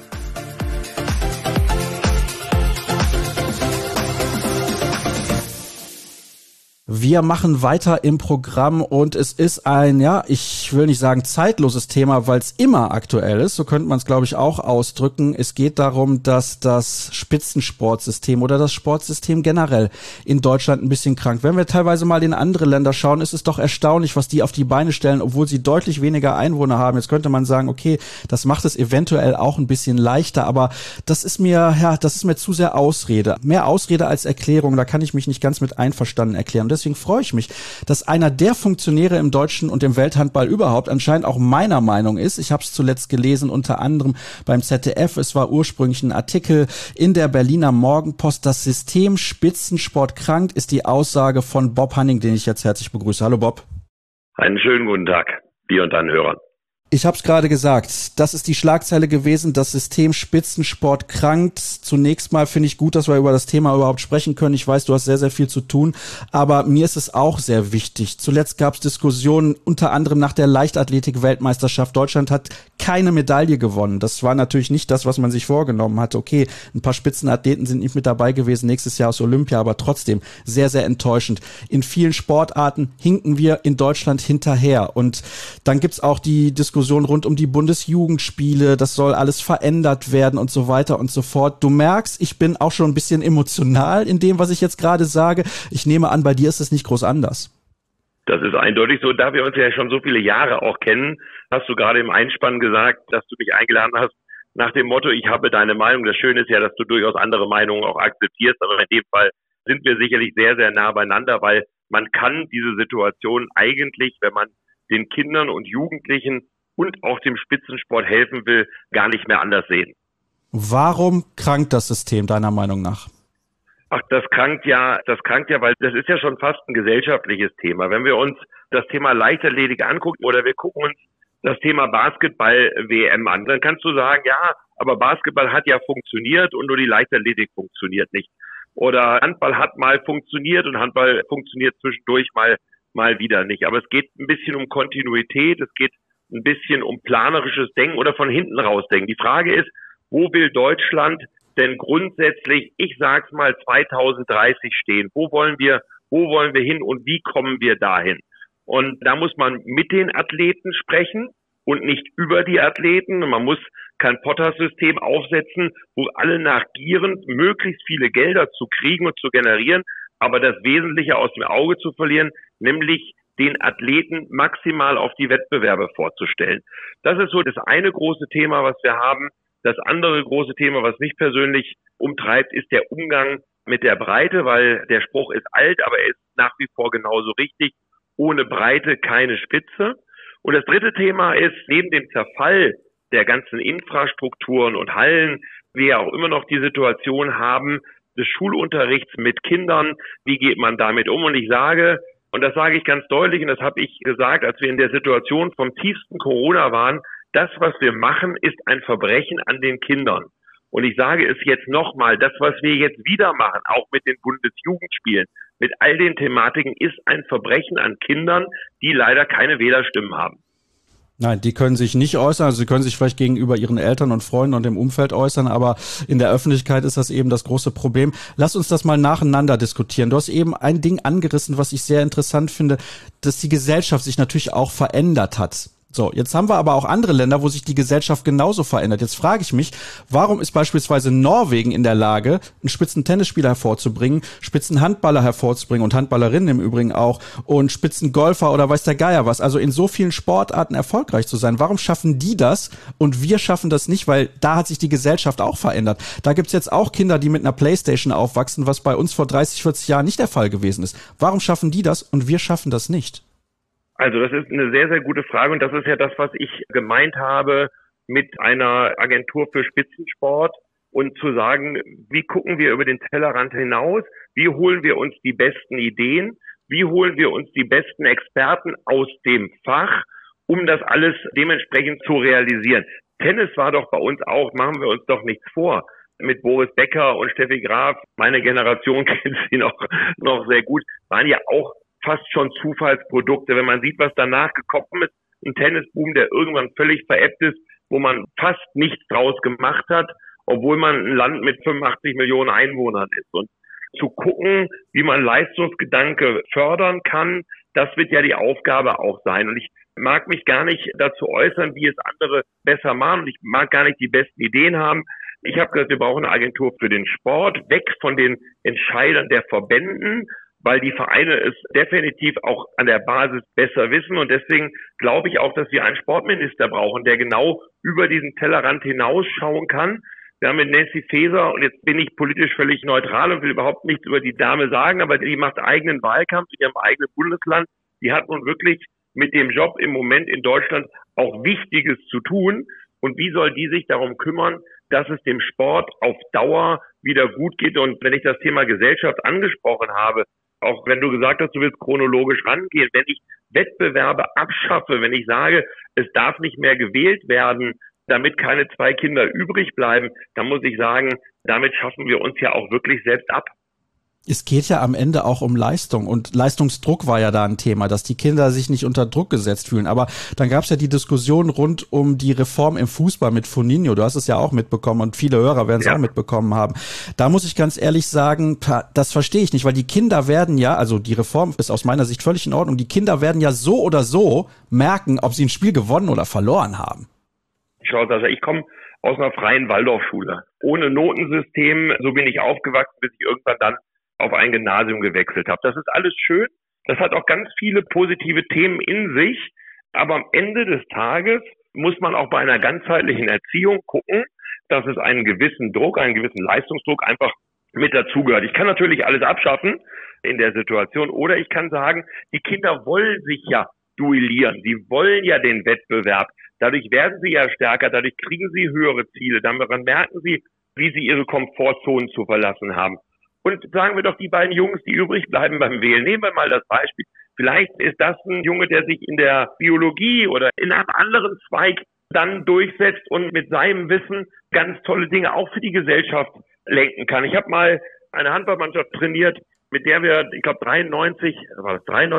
Wir machen weiter im Programm und es ist ein, ja, ich will nicht sagen zeitloses Thema, weil es immer aktuell ist. So könnte man es, glaube ich, auch ausdrücken. Es geht darum, dass das Spitzensportsystem oder das Sportsystem generell in Deutschland ein bisschen krankt. Wenn wir teilweise mal in andere Länder schauen, ist es doch erstaunlich, was die auf die Beine stellen, obwohl sie deutlich weniger Einwohner haben. Jetzt könnte man sagen, okay, das macht es eventuell auch ein bisschen leichter, aber das ist mir zu sehr Ausrede. Mehr Ausrede als Erklärung, da kann ich mich nicht ganz mit einverstanden erklären. Deswegen freue ich mich, dass einer der Funktionäre im deutschen und im Welthandball überhaupt anscheinend auch meiner Meinung ist. Ich habe es zuletzt gelesen, unter anderem beim ZDF. Es war ursprünglich ein Artikel in der Berliner Morgenpost. Das System Spitzensport krankt, ist die Aussage von Bob Hanning, den ich jetzt herzlich begrüße. Hallo Bob. Einen schönen guten Tag, dir und deinen Hörern. Ich habe es gerade gesagt, das ist die Schlagzeile gewesen, das System Spitzensport krankt. Zunächst mal finde ich gut, dass wir über das Thema überhaupt sprechen können. Ich weiß, du hast sehr, sehr viel zu tun, aber mir ist es auch sehr wichtig. Zuletzt gab es Diskussionen, unter anderem nach der Leichtathletik-Weltmeisterschaft. Deutschland hat keine Medaille gewonnen. Das war natürlich nicht das, was man sich vorgenommen hatte. Okay, ein paar Spitzenathleten sind nicht mit dabei gewesen, nächstes Jahr aus Olympia, aber trotzdem sehr, sehr enttäuschend. In vielen Sportarten hinken wir in Deutschland hinterher. Und dann gibt's auch die Diskussion rund um die Bundesjugendspiele, das soll alles verändert werden und so weiter und so fort. Du merkst, ich bin auch schon ein bisschen emotional in dem, was ich jetzt gerade sage. Ich nehme an, bei dir ist es nicht groß anders. Das ist eindeutig so. Da wir uns ja schon so viele Jahre auch kennen, hast du gerade im Einspann gesagt, dass du mich eingeladen hast, nach dem Motto, ich habe deine Meinung. Das Schöne ist ja, dass du durchaus andere Meinungen auch akzeptierst, aber in dem Fall sind wir sicherlich sehr, sehr nah beieinander, weil man kann diese Situation eigentlich, wenn man den Kindern und Jugendlichen und auch dem Spitzensport helfen will, gar nicht mehr anders sehen. Warum krankt das System deiner Meinung nach? Ach, das krankt ja, weil das ist ja schon fast ein gesellschaftliches Thema. Wenn wir uns das Thema Leichtathletik angucken oder wir gucken uns das Thema Basketball-WM an, dann kannst du sagen, ja, aber Basketball hat ja funktioniert und nur die Leichtathletik funktioniert nicht. Oder Handball hat mal funktioniert und Handball funktioniert zwischendurch mal wieder nicht. Aber es geht ein bisschen um Kontinuität, es geht ein bisschen um planerisches Denken oder von hinten rausdenken. Die Frage ist, wo will Deutschland denn grundsätzlich, ich sag's mal, 2030 stehen? Wo wollen wir hin und wie kommen wir dahin? Und da muss man mit den Athleten sprechen und nicht über die Athleten. Und man muss kein Potter-System aufsetzen, wo alle nachgieren, möglichst viele Gelder zu kriegen und zu generieren, aber das Wesentliche aus dem Auge zu verlieren, nämlich den Athleten maximal auf die Wettbewerbe vorzustellen. Das ist so das eine große Thema, was wir haben. Das andere große Thema, was mich persönlich umtreibt, ist der Umgang mit der Breite, weil der Spruch ist alt, aber er ist nach wie vor genauso richtig. Ohne Breite keine Spitze. Und das dritte Thema ist, neben dem Zerfall der ganzen Infrastrukturen und Hallen, wir auch immer noch die Situation haben des Schulunterrichts mit Kindern. Wie geht man damit um? Und ich sage, und das sage ich ganz deutlich, und das habe ich gesagt, als wir in der Situation vom tiefsten Corona waren, das, was wir machen, ist ein Verbrechen an den Kindern. Und ich sage es jetzt nochmal, das, was wir jetzt wieder machen, auch mit den Bundesjugendspielen, mit all den Thematiken, ist ein Verbrechen an Kindern, die leider keine Wählerstimmen haben. Nein, die können sich nicht äußern, also sie können sich vielleicht gegenüber ihren Eltern und Freunden und dem Umfeld äußern, aber in der Öffentlichkeit ist das eben das große Problem. Lass uns das mal nacheinander diskutieren. Du hast eben ein Ding angerissen, was ich sehr interessant finde, dass die Gesellschaft sich natürlich auch verändert hat. So, jetzt haben wir aber auch andere Länder, wo sich die Gesellschaft genauso verändert. Jetzt frage ich mich, warum ist beispielsweise Norwegen in der Lage, einen Spitzentennisspieler hervorzubringen, Spitzenhandballer hervorzubringen und Handballerinnen im Übrigen auch und Spitzengolfer oder weiß der Geier was, also in so vielen Sportarten erfolgreich zu sein. Warum schaffen die das und wir schaffen das nicht? Weil da hat sich die Gesellschaft auch verändert. Da gibt's jetzt auch Kinder, die mit einer Playstation aufwachsen, was bei uns vor 30, 40 Jahren nicht der Fall gewesen ist. Warum schaffen die das und wir schaffen das nicht? Also das ist eine sehr, sehr gute Frage und das ist ja das, was ich gemeint habe mit einer Agentur für Spitzensport und zu sagen, wie gucken wir über den Tellerrand hinaus, wie holen wir uns die besten Ideen, wie holen wir uns die besten Experten aus dem Fach, um das alles dementsprechend zu realisieren. Tennis war doch bei uns auch, machen wir uns doch nichts vor, mit Boris Becker und Steffi Graf, meine Generation kennt sie noch sehr gut, waren ja auch fast schon Zufallsprodukte. Wenn man sieht, was danach gekommen ist, ein Tennisboom, der irgendwann völlig verebbt ist, wo man fast nichts draus gemacht hat, obwohl man ein Land mit 85 Millionen Einwohnern ist. Und zu gucken, wie man Leistungsgedanke fördern kann, das wird ja die Aufgabe auch sein. Und ich mag mich gar nicht dazu äußern, wie es andere besser machen. Und ich mag gar nicht die besten Ideen haben. Ich habe gesagt, wir brauchen eine Agentur für den Sport, weg von den Entscheidern der Verbänden, weil die Vereine es definitiv auch an der Basis besser wissen. Und deswegen glaube ich auch, dass wir einen Sportminister brauchen, der genau über diesen Tellerrand hinausschauen kann. Wir haben mit Nancy Faeser, und jetzt bin ich politisch völlig neutral und will überhaupt nichts über die Dame sagen, aber die macht eigenen Wahlkampf in ihrem eigenen Bundesland. Die hat nun wirklich mit dem Job im Moment in Deutschland auch Wichtiges zu tun. Und wie soll die sich darum kümmern, dass es dem Sport auf Dauer wieder gut geht? Und wenn ich das Thema Gesellschaft angesprochen habe, auch wenn du gesagt hast, du willst chronologisch rangehen, wenn ich Wettbewerbe abschaffe, wenn ich sage, es darf nicht mehr gewählt werden, damit keine 2 Kinder übrig bleiben, dann muss ich sagen, damit schaffen wir uns ja auch wirklich selbst ab. Es geht ja am Ende auch um Leistung und Leistungsdruck war ja da ein Thema, dass die Kinder sich nicht unter Druck gesetzt fühlen. Aber dann gab es ja die Diskussion rund um die Reform im Fußball mit Foninho. Du hast es ja auch mitbekommen und viele Hörer werden es auch mitbekommen haben. Da muss ich ganz ehrlich sagen, das verstehe ich nicht, weil die Kinder werden ja, also die Reform ist aus meiner Sicht völlig in Ordnung, die Kinder werden ja so oder so merken, ob sie ein Spiel gewonnen oder verloren haben. Schau, Sascha, ich komme aus einer freien Waldorfschule. Ohne Notensystem, so bin ich aufgewachsen, bis ich irgendwann dann auf ein Gymnasium gewechselt habe. Das ist alles schön. Das hat auch ganz viele positive Themen in sich. Aber am Ende des Tages muss man auch bei einer ganzheitlichen Erziehung gucken, dass es einen gewissen Druck, einen gewissen Leistungsdruck einfach mit dazugehört. Ich kann natürlich alles abschaffen in der Situation oder ich kann sagen, die Kinder wollen sich ja duellieren, sie wollen ja den Wettbewerb. Dadurch werden sie ja stärker, dadurch kriegen sie höhere Ziele, daran merken sie, wie sie ihre Komfortzonen zu verlassen haben. Und sagen wir doch die beiden Jungs, die übrig bleiben beim Wählen. Nehmen wir mal das Beispiel. Vielleicht ist das ein Junge, der sich in der Biologie oder in einem anderen Zweig dann durchsetzt und mit seinem Wissen ganz tolle Dinge auch für die Gesellschaft lenken kann. Ich habe mal eine Handballmannschaft trainiert, mit der wir, ich glaube 93 war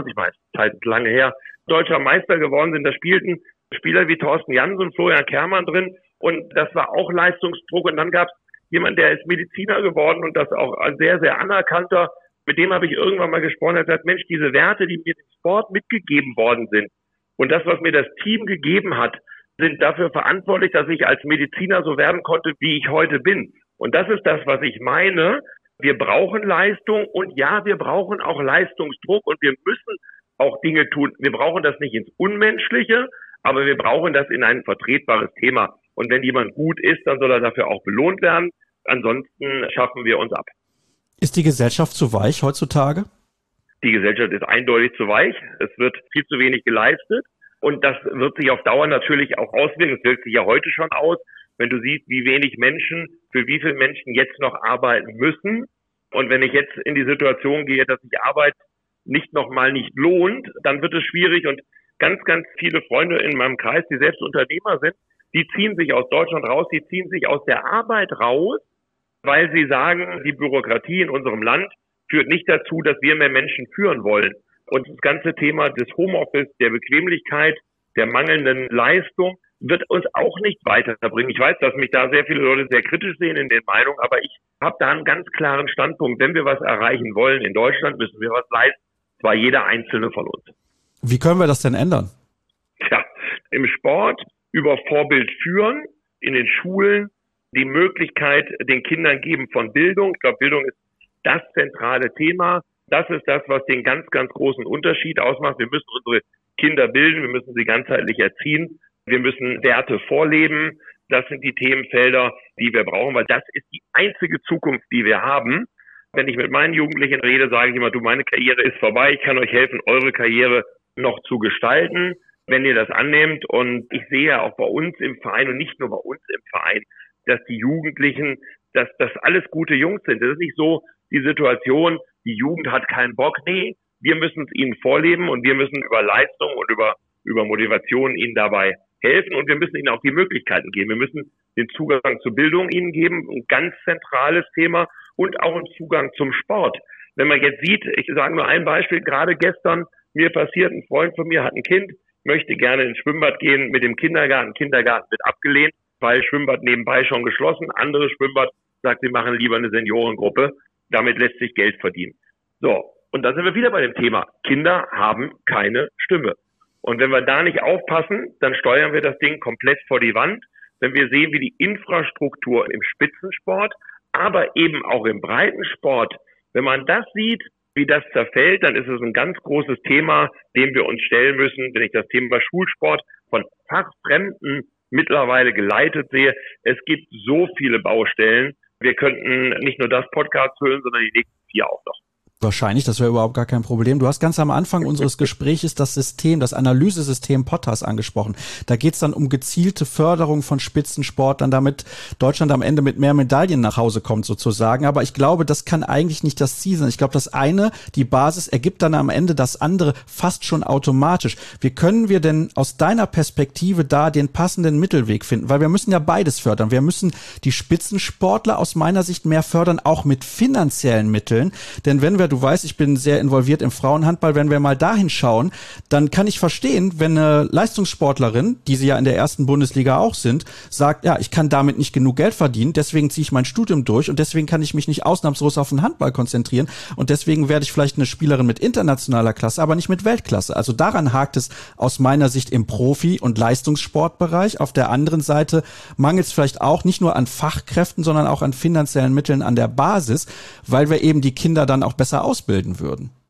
Zeit lange her, deutscher Meister geworden sind. Da spielten Spieler wie Thorsten Jansen und Florian Kermann drin und das war auch Leistungsdruck. Und dann gab es jemand, der ist Mediziner geworden und das auch ein sehr, sehr anerkannter. Mit dem habe ich irgendwann mal gesprochen, er hat gesagt, Mensch, diese Werte, die mir im Sport mitgegeben worden sind und das, was mir das Team gegeben hat, sind dafür verantwortlich, dass ich als Mediziner so werden konnte, wie ich heute bin. Und das ist das, was ich meine. Wir brauchen Leistung und ja, wir brauchen auch Leistungsdruck und wir müssen auch Dinge tun. Wir brauchen das nicht ins Unmenschliche, aber wir brauchen das in ein vertretbares Thema. Und wenn jemand gut ist, dann soll er dafür auch belohnt werden. Ansonsten schaffen wir uns ab. Ist die Gesellschaft zu weich heutzutage? Die Gesellschaft ist eindeutig zu weich. Es wird viel zu wenig geleistet. Und das wird sich auf Dauer natürlich auch auswirken. Es wirkt sich ja heute schon aus, wenn du siehst, wie wenig Menschen, für wie viele Menschen jetzt noch arbeiten müssen. Und wenn ich jetzt in die Situation gehe, dass sich Arbeit nicht lohnt, dann wird es schwierig. Und ganz, ganz viele Freunde in meinem Kreis, die selbst Unternehmer sind, die ziehen sich aus Deutschland raus, die ziehen sich aus der Arbeit raus, weil sie sagen, die Bürokratie in unserem Land führt nicht dazu, dass wir mehr Menschen führen wollen. Und das ganze Thema des Homeoffice, der Bequemlichkeit, der mangelnden Leistung wird uns auch nicht weiterbringen. Ich weiß, dass mich da sehr viele Leute sehr kritisch sehen in den Meinungen, aber ich habe da einen ganz klaren Standpunkt. Wenn wir was erreichen wollen in Deutschland, müssen wir was leisten. Zwar jeder Einzelne von uns. Wie können wir das denn ändern? Tja, im Sport über Vorbild führen, in den Schulen die Möglichkeit den Kindern geben von Bildung. Ich glaube, Bildung ist das zentrale Thema. Das ist das, was den ganz, ganz großen Unterschied ausmacht. Wir müssen unsere Kinder bilden, wir müssen sie ganzheitlich erziehen, wir müssen Werte vorleben. Das sind die Themenfelder, die wir brauchen, weil das ist die einzige Zukunft, die wir haben. Wenn ich mit meinen Jugendlichen rede, sage ich immer, du, meine Karriere ist vorbei, ich kann euch helfen, eure Karriere noch zu gestalten, wenn ihr das annehmt. Und ich sehe ja auch bei uns im Verein und nicht nur bei uns im Verein, dass die Jugendlichen, dass das alles gute Jungs sind. Das ist nicht so die Situation, die Jugend hat keinen Bock. Nee, wir müssen es ihnen vorleben und wir müssen über Leistung und über Motivation ihnen dabei helfen und wir müssen ihnen auch die Möglichkeiten geben. Wir müssen den Zugang zur Bildung ihnen geben, ein ganz zentrales Thema und auch einen Zugang zum Sport. Wenn man jetzt sieht, ich sage nur ein Beispiel, gerade gestern mir passiert, ein Freund von mir hat ein Kind, möchte gerne ins Schwimmbad gehen mit dem Kindergarten. Kindergarten wird abgelehnt, weil Schwimmbad nebenbei schon geschlossen. Anderes Schwimmbad sagt, sie machen lieber eine Seniorengruppe. Damit lässt sich Geld verdienen. So, und da sind wir wieder bei dem Thema. Kinder haben keine Stimme. Und wenn wir da nicht aufpassen, dann steuern wir das Ding komplett vor die Wand. Wenn wir sehen, wie die Infrastruktur im Spitzensport, aber eben auch im Breitensport, wenn man das sieht, wie das zerfällt, dann ist es ein ganz großes Thema, dem wir uns stellen müssen. Wenn ich das Thema Schulsport von Fachfremden mittlerweile geleitet sehe, es gibt so viele Baustellen. Wir könnten nicht nur das Podcast füllen, sondern die nächsten 4 auch noch. Wahrscheinlich, das wäre überhaupt gar kein Problem. Du hast ganz am Anfang unseres Gespräches das Analysesystem Potters angesprochen. Da geht es dann um gezielte Förderung von Spitzensportlern, damit Deutschland am Ende mit mehr Medaillen nach Hause kommt sozusagen. Aber ich glaube, das kann eigentlich nicht das Ziel sein. Ich glaube, das eine, die Basis, ergibt dann am Ende das andere fast schon automatisch. Wie können wir denn aus deiner Perspektive da den passenden Mittelweg finden? Weil wir müssen ja beides fördern. Wir müssen die Spitzensportler aus meiner Sicht mehr fördern, auch mit finanziellen Mitteln. Denn wenn wir, du weißt, ich bin sehr involviert im Frauenhandball, wenn wir mal dahin schauen, dann kann ich verstehen, wenn eine Leistungssportlerin, die sie ja in der ersten Bundesliga auch sind, sagt, ja, ich kann damit nicht genug Geld verdienen, deswegen ziehe ich mein Studium durch und deswegen kann ich mich nicht ausnahmslos auf den Handball konzentrieren und deswegen werde ich vielleicht eine Spielerin mit internationaler Klasse, aber nicht mit Weltklasse. Also daran hakt es aus meiner Sicht im Profi- und Leistungssportbereich. Auf der anderen Seite mangelt es vielleicht auch nicht nur an Fachkräften, sondern auch an finanziellen Mitteln an der Basis, weil wir eben die Kinder dann auch besser ausbilden würden.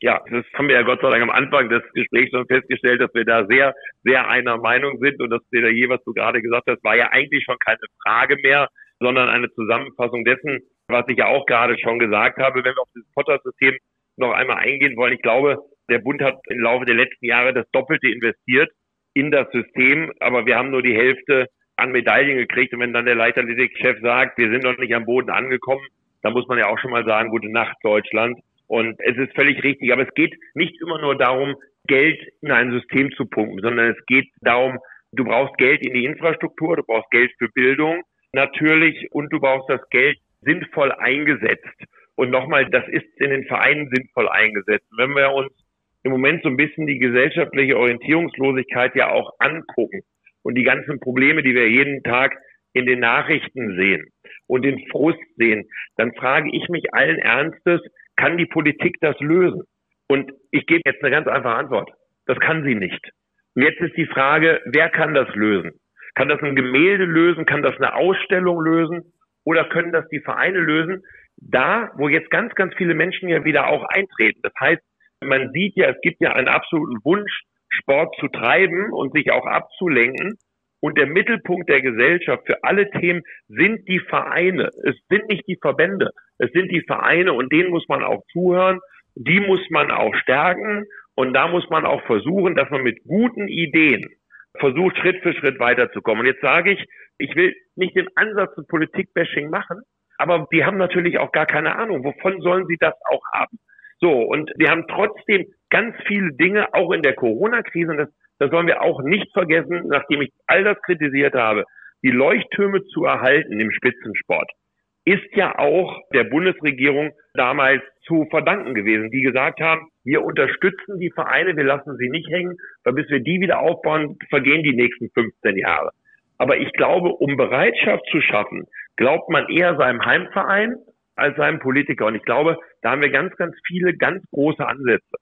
Ja, das haben wir ja Gott sei Dank am Anfang des Gesprächs schon festgestellt, dass wir da sehr, sehr einer Meinung sind und dass der je, was du gerade gesagt hast, war ja eigentlich schon keine Frage mehr, sondern eine Zusammenfassung dessen, was ich ja auch gerade schon gesagt habe. Wenn wir auf dieses Potter-System noch einmal eingehen wollen, ich glaube, der Bund hat im Laufe der letzten Jahre das Doppelte investiert in das System, aber wir haben nur die Hälfte an Medaillen gekriegt. Und wenn dann der Leichtathletikchef sagt, wir sind noch nicht am Boden angekommen, dann muss man ja auch schon mal sagen, gute Nacht Deutschland. Und es ist völlig richtig, aber es geht nicht immer nur darum, Geld in ein System zu pumpen, sondern es geht darum, du brauchst Geld in die Infrastruktur, du brauchst Geld für Bildung natürlich und du brauchst das Geld sinnvoll eingesetzt. Und nochmal, das ist in den Vereinen sinnvoll eingesetzt. Wenn wir uns im Moment so ein bisschen die gesellschaftliche Orientierungslosigkeit ja auch angucken und die ganzen Probleme, die wir jeden Tag in den Nachrichten sehen und den Frust sehen, dann frage ich mich allen Ernstes, kann die Politik das lösen? Und ich gebe jetzt eine ganz einfache Antwort. Das kann sie nicht. Und jetzt ist die Frage, wer kann das lösen? Kann das ein Gemälde lösen? Kann das eine Ausstellung lösen? Oder können das die Vereine lösen? Da, wo jetzt ganz, ganz viele Menschen ja wieder auch eintreten. Das heißt, man sieht ja, es gibt ja einen absoluten Wunsch, Sport zu treiben und sich auch abzulenken. Und der Mittelpunkt der Gesellschaft für alle Themen sind die Vereine. Es sind nicht die Verbände. Es sind die Vereine und denen muss man auch zuhören. Die muss man auch stärken. Und da muss man auch versuchen, dass man mit guten Ideen versucht, Schritt für Schritt weiterzukommen. Und jetzt sage ich will nicht den Ansatz zu Politik-Bashing machen, aber die haben natürlich auch gar keine Ahnung. Wovon sollen sie das auch haben? So, und wir haben trotzdem ganz viele Dinge, auch in der Corona-Krise, und das sollen wir auch nicht vergessen, nachdem ich all das kritisiert habe, die Leuchttürme zu erhalten im Spitzensport, ist ja auch der Bundesregierung damals zu verdanken gewesen, die gesagt haben, wir unterstützen die Vereine, wir lassen sie nicht hängen, weil bis wir die wieder aufbauen, vergehen die nächsten 15 Jahre. Aber ich glaube, um Bereitschaft zu schaffen, glaubt man eher seinem Heimverein als seinem Politiker. Und ich glaube, da haben wir ganz, ganz viele ganz große Ansätze.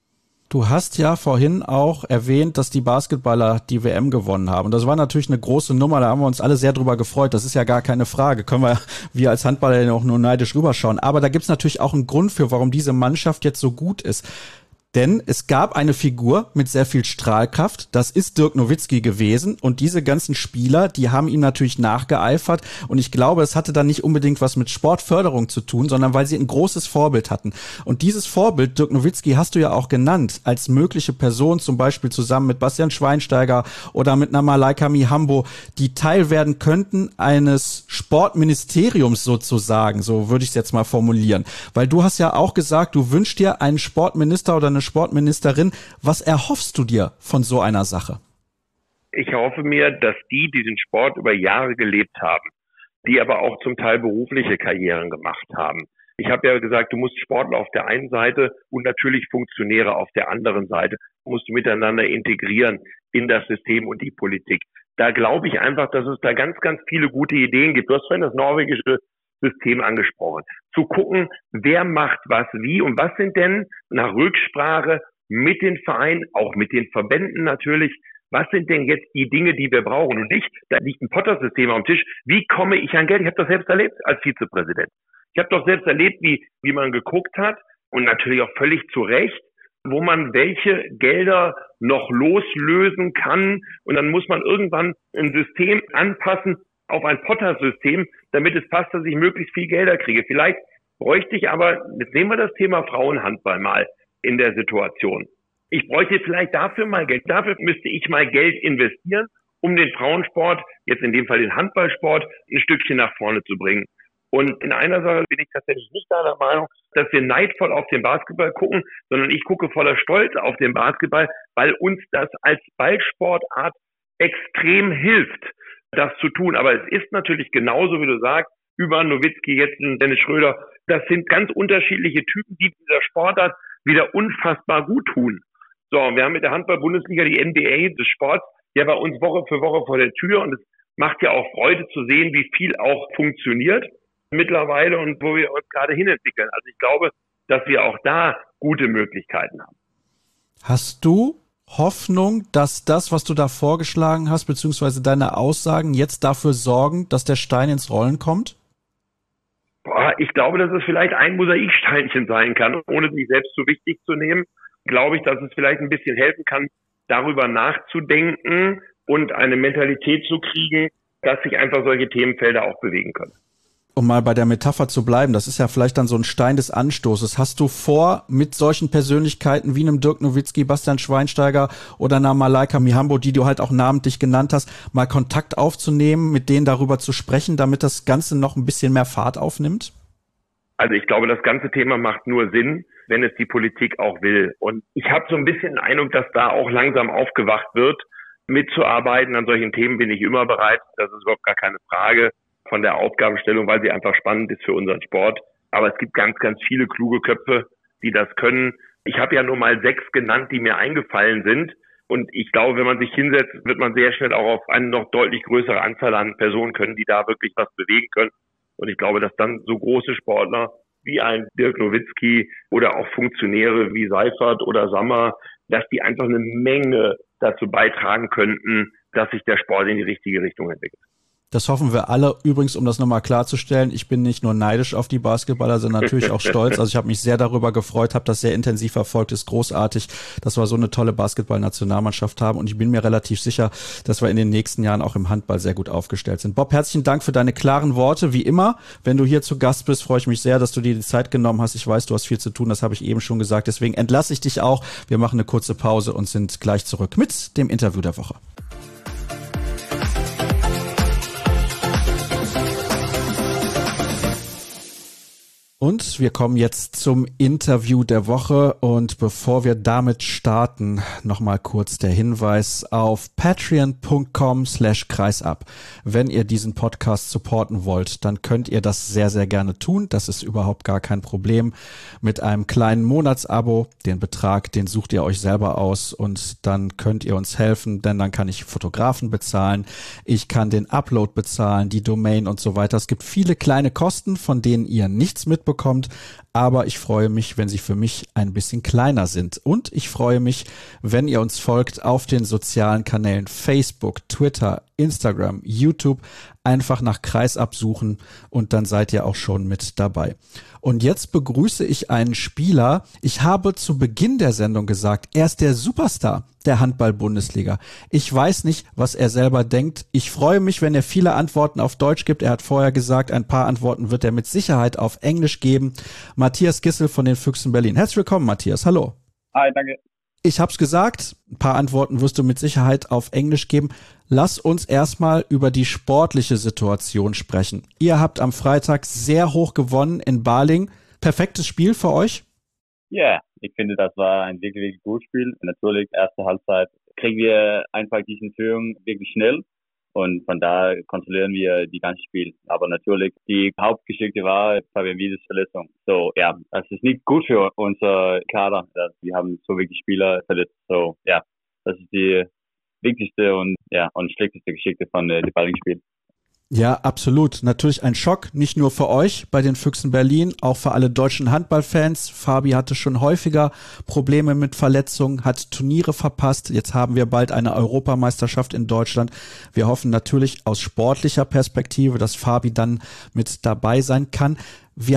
Du hast ja vorhin auch erwähnt, dass die Basketballer die WM gewonnen haben. Und das war natürlich eine große Nummer, da haben wir uns alle sehr drüber gefreut. Das ist ja gar keine Frage. Können wir als Handballer ja auch nur neidisch rüberschauen. Aber da gibt's natürlich auch einen Grund für, warum diese Mannschaft jetzt so gut ist. Denn es gab eine Figur mit sehr viel Strahlkraft, das ist Dirk Nowitzki gewesen und diese ganzen Spieler, die haben ihm natürlich nachgeeifert und ich glaube, es hatte dann nicht unbedingt was mit Sportförderung zu tun, sondern weil sie ein großes Vorbild hatten. Und dieses Vorbild, Dirk Nowitzki, hast du ja auch genannt, als mögliche Person, zum Beispiel zusammen mit Bastian Schweinsteiger oder mit einer Malaika Mihambo, die Teil werden könnten eines Sportministeriums sozusagen, so würde ich es jetzt mal formulieren. Weil du hast ja auch gesagt, du wünschst dir einen Sportminister oder eine Sportministerin. Was erhoffst du dir von so einer Sache? Ich erhoffe mir, dass die den Sport über Jahre gelebt haben, die aber auch zum Teil berufliche Karrieren gemacht haben. Ich habe ja gesagt, du musst Sportler auf der einen Seite und natürlich Funktionäre auf der anderen Seite, musst du miteinander integrieren in das System und die Politik. Da glaube ich einfach, dass es da ganz, ganz viele gute Ideen gibt. Du hast vorhin das norwegische System angesprochen. Zu gucken, wer macht was wie und was sind denn nach Rücksprache mit den Vereinen, auch mit den Verbänden natürlich, was sind denn jetzt die Dinge, die wir brauchen und nicht, da liegt ein Potter-System auf dem Tisch, wie komme ich an Geld? Ich habe das selbst erlebt als Vizepräsident. Ich habe doch selbst erlebt, wie man geguckt hat und natürlich auch völlig zu Recht, wo man welche Gelder noch loslösen kann und dann muss man irgendwann ein System anpassen auf ein Potter-System, damit es passt, dass ich möglichst viel Gelder kriege. Vielleicht bräuchte ich aber, jetzt nehmen wir das Thema Frauenhandball mal in der Situation. Ich bräuchte vielleicht dafür mal Geld. Dafür müsste ich mal Geld investieren, um den Frauensport, jetzt in dem Fall den Handballsport, ein Stückchen nach vorne zu bringen. Und in einer Sache bin ich tatsächlich nicht der Meinung, dass wir neidvoll auf den Basketball gucken, sondern ich gucke voller Stolz auf den Basketball, weil uns das als Ballsportart extrem hilft, das zu tun. Aber es ist natürlich genauso, wie du sagst, über Nowitzki, jetzt Dennis Schröder, das sind ganz unterschiedliche Typen, die dieser Sportart wieder unfassbar gut tun. So, und wir haben mit der Handball-Bundesliga die NBA des Sports ja bei uns Woche für Woche vor der Tür und es macht ja auch Freude zu sehen, wie viel auch funktioniert mittlerweile und wo wir uns gerade hinentwickeln. Also ich glaube, dass wir auch da gute Möglichkeiten haben. Hast du Hoffnung, dass das, was du da vorgeschlagen hast, beziehungsweise deine Aussagen jetzt dafür sorgen, dass der Stein ins Rollen kommt? Ich glaube, dass es vielleicht ein Mosaiksteinchen sein kann, ohne sich selbst zu wichtig zu nehmen. Glaube ich, dass es vielleicht ein bisschen helfen kann, darüber nachzudenken und eine Mentalität zu kriegen, dass sich einfach solche Themenfelder auch bewegen können. Um mal bei der Metapher zu bleiben, das ist ja vielleicht dann so ein Stein des Anstoßes. Hast du vor, mit solchen Persönlichkeiten wie einem Dirk Nowitzki, Bastian Schweinsteiger oder einer Malaika Mihambo, die du halt auch namentlich genannt hast, mal Kontakt aufzunehmen, mit denen darüber zu sprechen, damit das Ganze noch ein bisschen mehr Fahrt aufnimmt? Also ich glaube, das ganze Thema macht nur Sinn, wenn es die Politik auch will. Und ich habe so ein bisschen den Eindruck, dass da auch langsam aufgewacht wird, mitzuarbeiten. An solchen Themen bin ich immer bereit. Das ist überhaupt gar keine Frage von der Aufgabenstellung, weil sie einfach spannend ist für unseren Sport. Aber es gibt ganz, ganz viele kluge Köpfe, die das können. Ich habe ja nur mal 6 genannt, die mir eingefallen sind. Und ich glaube, wenn man sich hinsetzt, wird man sehr schnell auch auf eine noch deutlich größere Anzahl an Personen können, die da wirklich was bewegen können. Und ich glaube, dass dann so große Sportler wie ein Dirk Nowitzki oder auch Funktionäre wie Seifert oder Sammer, dass die einfach eine Menge dazu beitragen könnten, dass sich der Sport in die richtige Richtung entwickelt. Das hoffen wir alle. Übrigens, um das nochmal klarzustellen, ich bin nicht nur neidisch auf die Basketballer, sondern natürlich auch stolz. Also ich habe mich sehr darüber gefreut, habe das sehr intensiv verfolgt, ist großartig, dass wir so eine tolle Basketball-Nationalmannschaft haben. Und ich bin mir relativ sicher, dass wir in den nächsten Jahren auch im Handball sehr gut aufgestellt sind. Bob, herzlichen Dank für deine klaren Worte. Wie immer, wenn du hier zu Gast bist, freue ich mich sehr, dass du dir die Zeit genommen hast. Ich weiß, du hast viel zu tun, das habe ich eben schon gesagt. Deswegen entlasse ich dich auch. Wir machen eine kurze Pause und sind gleich zurück mit dem Interview der Woche. Und wir kommen jetzt zum Interview der Woche und bevor wir damit starten, nochmal kurz der Hinweis auf patreon.com/kreisab. Wenn ihr diesen Podcast supporten wollt, dann könnt ihr das sehr, sehr gerne tun. Das ist überhaupt gar kein Problem. Mit einem kleinen Monatsabo, den Betrag, den sucht ihr euch selber aus und dann könnt ihr uns helfen, denn dann kann ich Fotografen bezahlen, ich kann den Upload bezahlen, die Domain und so weiter. Es gibt viele kleine Kosten, von denen ihr nichts mitbekommt, aber ich freue mich, wenn sie für mich ein bisschen kleiner sind. Und ich freue mich, wenn ihr uns folgt auf den sozialen Kanälen Facebook, Twitter, Instagram, YouTube. Einfach nach Kreisab suchen und dann seid ihr auch schon mit dabei. Und jetzt begrüße ich einen Spieler. Ich habe zu Beginn der Sendung gesagt, er ist der Superstar der Handball-Bundesliga. Ich weiß nicht, was er selber denkt. Ich freue mich, wenn er viele Antworten auf Deutsch gibt. Er hat vorher gesagt, ein paar Antworten wird er mit Sicherheit auf Englisch geben. Matthias Gissel von den Füchsen Berlin. Herzlich willkommen, Matthias. Hallo. Hi, danke. Ich hab's gesagt, ein paar Antworten wirst du mit Sicherheit auf Englisch geben. Lass uns erstmal über die sportliche Situation sprechen. Ihr habt am Freitag sehr hoch gewonnen in Balingen. Perfektes Spiel für euch? Ja, ich finde, das war ein wirklich, wirklich gutes Spiel. Natürlich, erste Halbzeit kriegen wir einfach diese Führung wirklich schnell. Und von da kontrollieren wir die ganze Spiel. Aber natürlich, die Hauptgeschichte war Fabian Wiedes Verletzung. So, ja, das ist nicht gut für unser Kader. Wir haben so wirklich Spieler verletzt. So, ja, das ist die wichtigste und schlechteste Geschichte von dem Balling-Spiel. Ja, absolut. Natürlich ein Schock, nicht nur für euch bei den Füchsen Berlin, auch für alle deutschen Handballfans. Fabi hatte schon häufiger Probleme mit Verletzungen, hat Turniere verpasst. Jetzt haben wir bald eine Europameisterschaft in Deutschland. Wir hoffen natürlich aus sportlicher Perspektive, dass Fabi dann mit dabei sein kann. Wir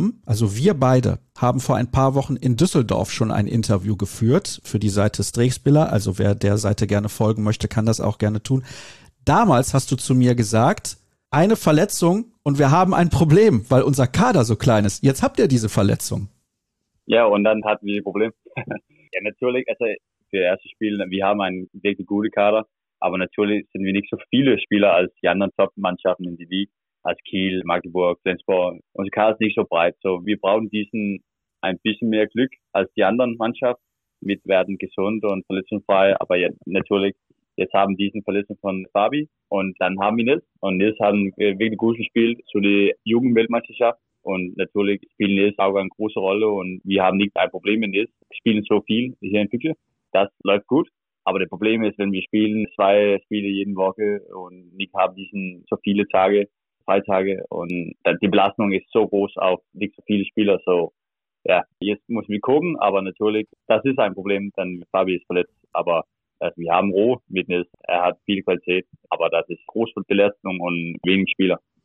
beide haben vor ein paar Wochen in Düsseldorf schon ein Interview geführt für die Seite Strexbiller. Also wer der Seite gerne folgen möchte, kann das auch gerne tun. Damals hast du zu mir gesagt, eine Verletzung und wir haben ein Problem, weil unser Kader so klein ist. Jetzt habt ihr diese Verletzung. Ja, und dann hatten wir ein Problem. Ja, natürlich, also für das erste Spiel, wir haben einen wirklich guten Kader, aber natürlich sind wir nicht so viele Spieler als die anderen Top-Mannschaften in die Liga, als Kiel, Magdeburg, Flensburg. Unser Kader ist nicht so breit, so wir brauchen ein bisschen mehr Glück als die anderen Mannschaften. Wir werden gesund und verletzungsfrei, aber ja, natürlich, jetzt haben diesen Verletzung von Fabi und dann haben wir Nils. Und Nils hat ein wirklich gut gespielt zu der Jugendweltmeisterschaft. Und natürlich spielt Nils auch eine große Rolle und wir haben nicht ein Problem mit Nils. Wir spielen so viel hier in Füchse. Das läuft gut. Aber das Problem ist, wenn wir spielen 2 Spiele jede Woche und nicht haben so viele Tage, Freitage und die Belastung ist so groß auf nicht so viele Spieler. So, ja, jetzt müssen wir gucken, aber natürlich, das ist ein Problem, dann Fabi ist verletzt. Aber wir haben mit Nils, er hat viel Qualität, aber das ist große Belastung und wenig Spieler.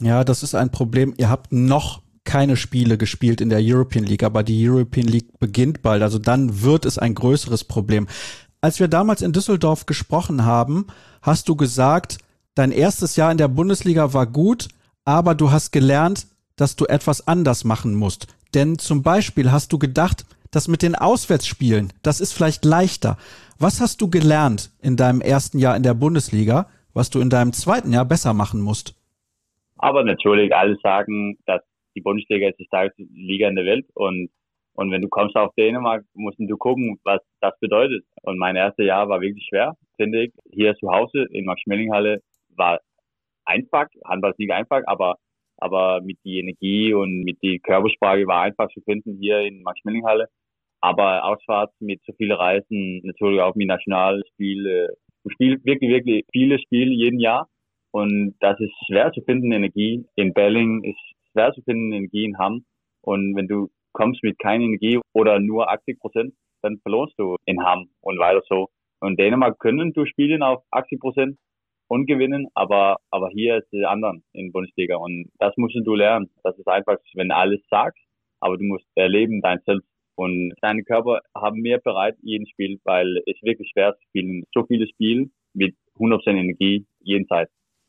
Ja, das ist ein Problem. Ihr habt noch keine Spiele gespielt in der European League, aber die European League beginnt bald, also dann wird es ein größeres Problem. Als wir damals in Düsseldorf gesprochen haben, hast du gesagt, dein erstes Jahr in der Bundesliga war gut, aber du hast gelernt, dass du etwas anders machen musst. Denn zum Beispiel hast du gedacht, das mit den Auswärtsspielen, das ist vielleicht leichter. Was hast du gelernt in deinem ersten Jahr in der Bundesliga, was du in deinem zweiten Jahr besser machen musst? Aber natürlich, alle sagen, dass die Bundesliga ist die stärkste Liga in der Welt und wenn du kommst auf Dänemark, musst du gucken, was das bedeutet. Und mein erstes Jahr war wirklich schwer, finde ich. Hier zu Hause in Max-Schmeling-Halle war einfach, Handball ist nicht einfach, aber mit die Energie und mit die Körpersprache war einfach zu finden hier in Max-Schmeling-Halle. Aber auswärts mit so vielen Reisen, natürlich auch mit Nationalspielen. Du spielst wirklich, wirklich viele Spiele jeden Jahr. Und das ist schwer zu finden, Energie. In Berlin ist schwer zu finden, Energie in Hamm. Und wenn du kommst mit keiner Energie oder nur 80%, dann verlorst du in Hamm und weiter so. Und in Dänemark können du spielen auf 80% und gewinnen, aber hier ist es anders in der Bundesliga. Und das musst du lernen. Das ist einfach, wenn du alles sagst, aber du musst erleben dein Selbst. Und deine Körper haben mehr bereit jeden Spiel, weil es wirklich schwer zu spielen. So viele Spiele mit 100% Energie jeden Zeit.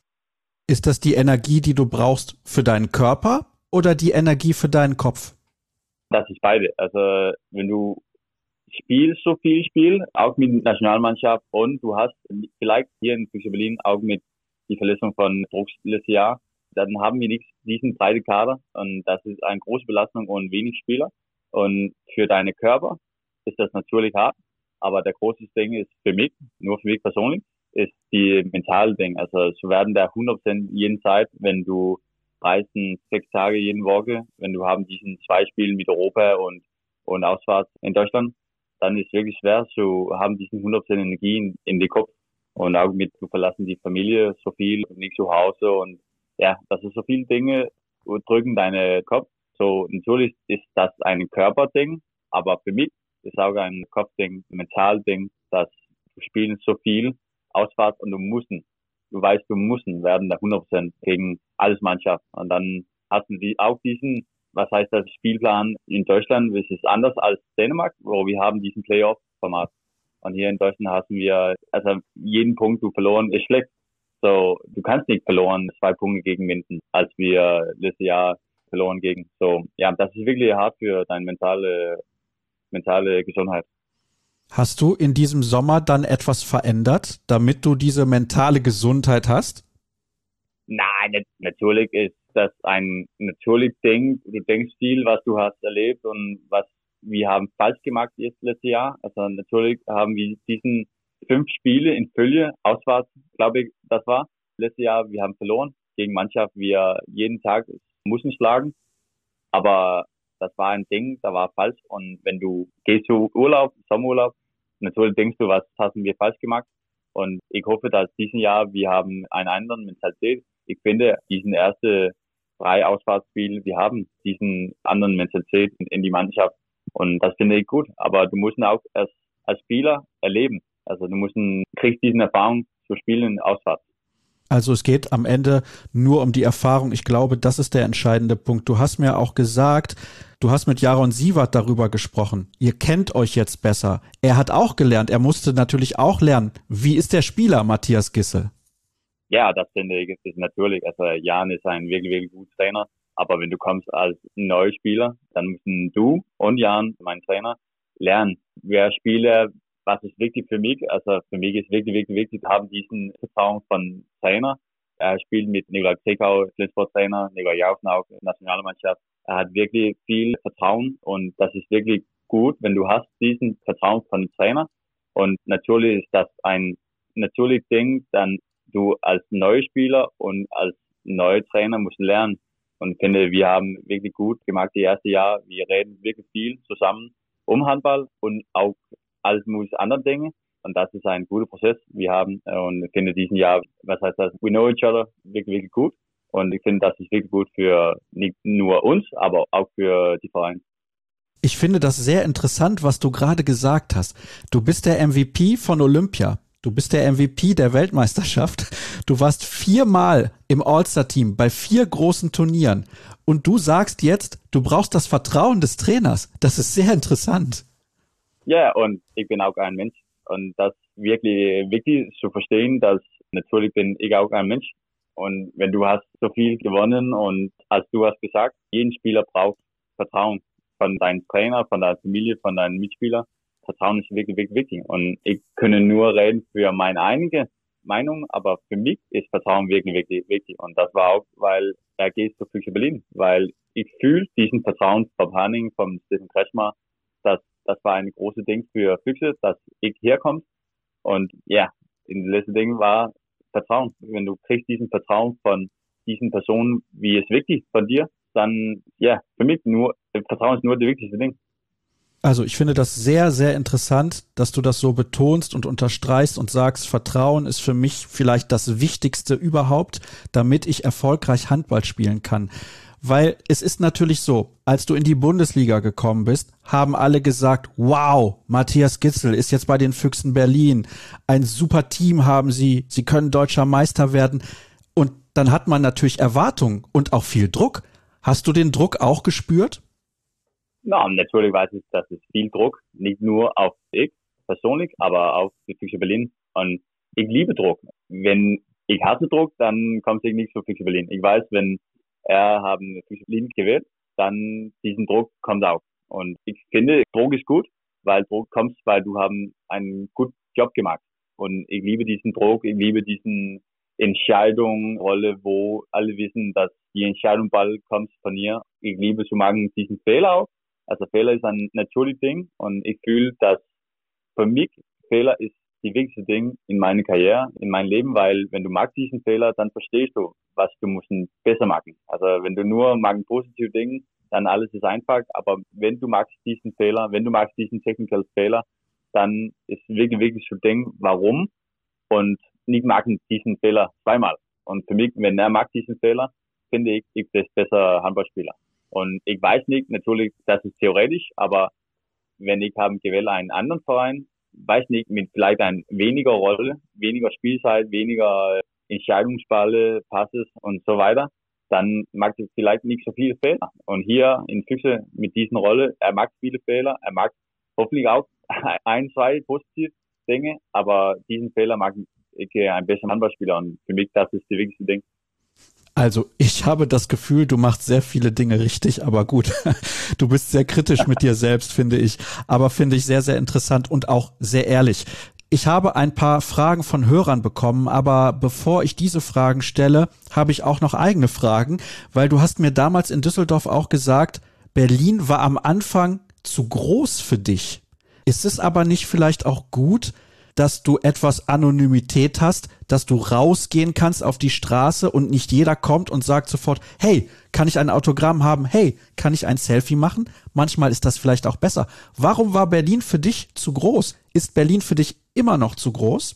Ist das die Energie, die du brauchst für deinen Körper oder die Energie für deinen Kopf? Das ist beide. Also wenn du spielst so viel Spiel, auch mit der Nationalmannschaft und du hast vielleicht hier in Füchse Berlin auch mit die Verletzung von Drucks letztes Jahr, dann haben wir nicht diesen breiten Kader und das ist eine große Belastung und wenig Spieler. Und für deine Körper ist das natürlich hart, aber der große Ding ist für mich, nur für mich persönlich, ist die mentale Ding. Also zu werden der 100% jeden Zeit, wenn du reisen 6 Tage jeden Woche, wenn du haben diesen 2 Spiele mit Europa und auswärts in Deutschland, dann ist es wirklich schwer zu haben diesen 100% Energie in den Kopf und auch mit du verlassen die Familie so viel und nicht zu Hause und ja, das ist so viele Dinge drücken deinen Kopf. So natürlich ist das ein Körperding, aber für mich ist auch ein Kopfding, ein Mentalding, dass du spielst so viel auswärts und du weißt, du musst werden der 100% gegen alles Mannschaft. Und dann hast du auch diesen, was heißt das, Spielplan in Deutschland, es ist anders als Dänemark, wo wir haben diesen Playoff-Format. Und hier in Deutschland haben wir, also jeden Punkt, du verloren, ist schlecht. So, du kannst nicht verloren 2 Punkte gegen Minden, als wir letztes Jahr verloren gegen. So, ja, das ist wirklich hart für deine mentale Gesundheit. Hast du in diesem Sommer dann etwas verändert, damit du diese mentale Gesundheit hast? Nein, natürlich ist das ein natürliches Ding. Du denkst viel, was du hast erlebt und was wir haben falsch gemacht jetzt letztes Jahr. Also natürlich haben wir diesen 5 Spiele in Fülle auswärts, glaube ich, das war letztes Jahr. Wir haben verloren gegen Mannschaft. Wir jeden Tag mussten schlagen, aber das war ein Ding, da war falsch. Und wenn du gehst zu Urlaub, Sommerurlaub, natürlich denkst du, was haben wir falsch gemacht. Und ich hoffe, dass diesen Jahr wir haben einen anderen Mentalität. Ich finde, diesen ersten 3 Auswärtsspiele, wir haben diesen anderen Mentalität in die Mannschaft. Und das finde ich gut. Aber du musst ihn auch als Spieler erleben. Also du kriegst diese Erfahrung zu spielen auswärts. Also es geht am Ende nur um die Erfahrung. Ich glaube, das ist der entscheidende Punkt. Du hast mir auch gesagt, du hast mit Jaron Siewert darüber gesprochen. Ihr kennt euch jetzt besser. Er hat auch gelernt. Er musste natürlich auch lernen. Wie ist der Spieler, Matthias Gissel? Ja, das finde ich ist natürlich. Also Jan ist ein wirklich, wirklich guter Trainer. Aber wenn du kommst als neuer Spieler, dann müssen du und Jan, mein Trainer, lernen. Wer Spieler, was ist wichtig für mich? Also für mich ist wirklich, wirklich wichtig, wir haben diesen Vertrauen von Trainer. Er spielt mit Nikolai Psekau, Flensburg-Trainer, Nikolai Jaufen auch, Nationalmannschaft. Er hat wirklich viel Vertrauen und das ist wirklich gut, wenn du hast diesen Vertrauen von dem Trainer. Und natürlich ist das ein natürliches Ding, dann du als neuer Spieler und als neuer Trainer musst lernen. Und ich finde, wir haben wirklich gut gemacht die erste Jahr. Wir reden wirklich viel zusammen um Handball und auch alles mögliche andere Dinge. Und das ist ein guter Prozess. Wir haben, und ich finde diesen Jahr, was heißt das? We know each other wirklich, wirklich gut. Und ich finde, das ist wirklich gut für nicht nur uns, aber auch für die Vereine. Ich finde das sehr interessant, was du gerade gesagt hast. Du bist der MVP von Olympia. Du bist der MVP der Weltmeisterschaft. Du warst 4-mal im All-Star-Team bei 4 großen Turnieren. Und du sagst jetzt, du brauchst das Vertrauen des Trainers. Das ist sehr interessant. Ja, und ich bin auch ein Mensch. Und das ist wirklich wichtig zu verstehen, dass natürlich bin ich auch ein Mensch. Und wenn du hast so viel gewonnen und als du hast gesagt, jeden Spieler braucht Vertrauen von deinem Trainer, von deiner Familie, von deinen Mitspielern. Vertrauen ist wirklich, wirklich wichtig. Und ich kann nur reden für meine eigene Meinung, aber für mich ist Vertrauen wirklich, wirklich wichtig. Und das war auch, weil er geht zu Füchse Berlin, weil ich fühle diesen Vertrauen vom Hanning, vom Steffen Kretschmer, dass das war ein großes Ding für Füchse, dass ich herkomme. Und ja, das letzte Ding war Vertrauen. Wenn du kriegst diesen Vertrauen von diesen Personen, wie es wichtig von dir, dann, ja, für mich Vertrauen ist nur das wichtigste Ding. Also ich finde das sehr, sehr interessant, dass du das so betonst und unterstreichst und sagst, Vertrauen ist für mich vielleicht das Wichtigste überhaupt, damit ich erfolgreich Handball spielen kann. Weil es ist natürlich so, als du in die Bundesliga gekommen bist, haben alle gesagt, wow, Matthias Gidsel ist jetzt bei den Füchsen Berlin. Ein super Team haben sie können deutscher Meister werden. Und dann hat man natürlich Erwartungen und auch viel Druck. Hast du den Druck auch gespürt? Na, natürlich weiß ich, dass es viel Druck, nicht nur auf ich persönlich, aber auf die Füchse Berlin. Und ich liebe Druck. Wenn ich hasse Druck, dann kommt es nicht zu Füchse Berlin. Ich weiß, wenn haben Füchse Berlin gewählt, dann diesen Druck kommt auch. Und ich finde, Druck ist gut, weil Druck kommt, weil du haben einen guten Job gemacht. Und ich liebe diesen Druck, ich liebe diesen Entscheidungsrolle, wo alle wissen, dass die Entscheidung bald kommt von mir. Ich liebe zu machen diesen Fehler auch. Also Fehler ist ein natürliches Ding und ich fühle, dass für mich Fehler ist die wichtigste Ding in meiner Karriere, in meinem Leben, weil wenn du magst diesen Fehler, dann verstehst du, was du musst besser machen. Also wenn du nur magst positive Dinge, dann alles ist einfach, aber wenn du magst diesen Fehler, wenn du magst diesen Technical Fehler, dann ist wirklich, wirklich zu denken, warum und nicht mag diesen Fehler zweimal. Und für mich, wenn er mag diesen Fehler, finde ich, ich bin besser Handballspieler. Und ich weiß nicht, natürlich, das ist theoretisch, aber wenn ich gewählt einen anderen Verein, weiß nicht, mit vielleicht einer weniger Rolle, weniger Spielzeit, weniger Entscheidungsballe, Passes und so weiter, dann mag ich vielleicht nicht so viele Fehler. Und hier in Füchse mit diesen Rolle, er mag viele Fehler, er mag hoffentlich auch 1, 2 positive Dinge, aber diesen Fehler mag ich ein besserer Handballspieler und für mich das ist die wichtigste Ding. Also ich habe das Gefühl, du machst sehr viele Dinge richtig, aber gut, du bist sehr kritisch mit dir selbst, finde ich, aber finde ich sehr, sehr interessant und auch sehr ehrlich. Ich habe ein paar Fragen von Hörern bekommen, aber bevor ich diese Fragen stelle, habe ich auch noch eigene Fragen, weil du hast mir damals in Düsseldorf auch gesagt, Berlin war am Anfang zu groß für dich. Ist es aber nicht vielleicht auch gut, dass du etwas Anonymität hast, dass du rausgehen kannst auf die Straße und nicht jeder kommt und sagt sofort, hey, kann ich ein Autogramm haben? Hey, kann ich ein Selfie machen? Manchmal ist das vielleicht auch besser. Warum war Berlin für dich zu groß? Ist Berlin für dich immer noch zu groß?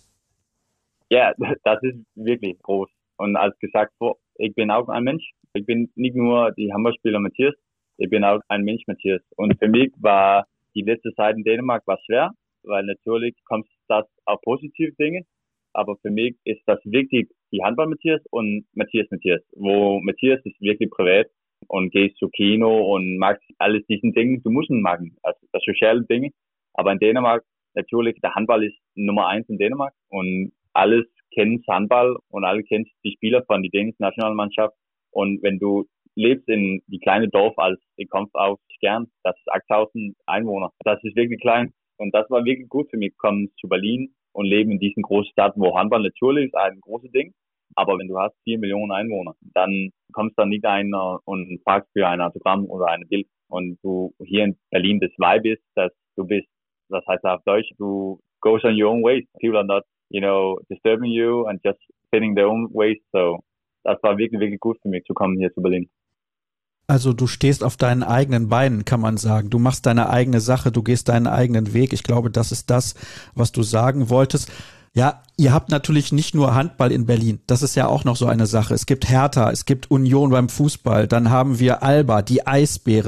Ja, das ist wirklich groß. Und als gesagt, ich bin auch ein Mensch. Ich bin nicht nur die Handballspieler Matthias, ich bin auch ein Mensch Matthias. Und für mich war die letzte Zeit in Dänemark schwer, weil natürlich kommt das auch positive Dinge, aber für mich ist das wichtig, die Handball Matthias und Matthias, wo Matthias ist wirklich privat und gehst zu Kino und magst alles diesen Dinge, du musst ihn machen, also das soziale Dinge, aber in Dänemark natürlich, der Handball ist Nummer 1 in Dänemark und alles kennt Handball und alle kennt die Spieler von der dänischen Nationalmannschaft und wenn du lebst in die kleine Dorf, als ich komme aus Stern, das ist 8.000 Einwohner, das ist wirklich klein. Und das war wirklich gut für mich, kommen zu Berlin und leben in diesen großen Stadt, wo Handball natürlich ist ein großes Ding. Aber wenn du hast 4 Millionen Einwohner, dann kommst da nicht einer und fragst für ein Autogramm oder ein Bild. Und du hier in Berlin das Vibe ist, dass du bist, was heißt auf Deutsch, du goes on your own ways. People are not, disturbing you and just spinning their own ways. So, das war wirklich, wirklich gut für mich zu kommen hier zu Berlin. Also du stehst auf deinen eigenen Beinen, kann man sagen. Du machst deine eigene Sache, du gehst deinen eigenen Weg. Ich glaube, das ist das, was du sagen wolltest. Ja, ihr habt natürlich nicht nur Handball in Berlin. Das ist ja auch noch so eine Sache. Es gibt Hertha, es gibt Union beim Fußball. Dann haben wir Alba, die Eisbären.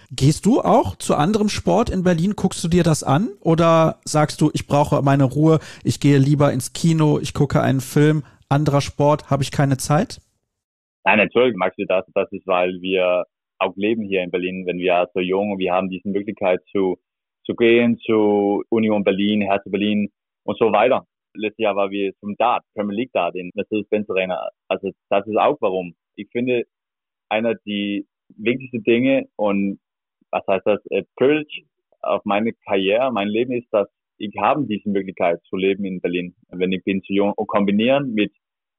Gehst du auch zu anderem Sport in Berlin? Guckst du dir das an? Oder sagst du, ich brauche meine Ruhe, ich gehe lieber ins Kino, ich gucke einen Film, anderer Sport, habe ich keine Zeit? Nein, natürlich magst du das. Das ist, weil wir auch leben hier in Berlin, wenn wir so jung und wir haben diese Möglichkeit zu gehen zu Union Berlin, Hertha Berlin und so weiter. Letztes Jahr waren wir zum Dart, Premier League Dart in Mercedes-Benz Arena. Also das ist auch warum. Ich finde, einer der wichtigsten Dinge und was heißt das, Privilege auf meine Karriere, mein Leben ist, dass ich habe diese Möglichkeit zu leben in Berlin. Wenn ich bin zu jung und kombinieren mit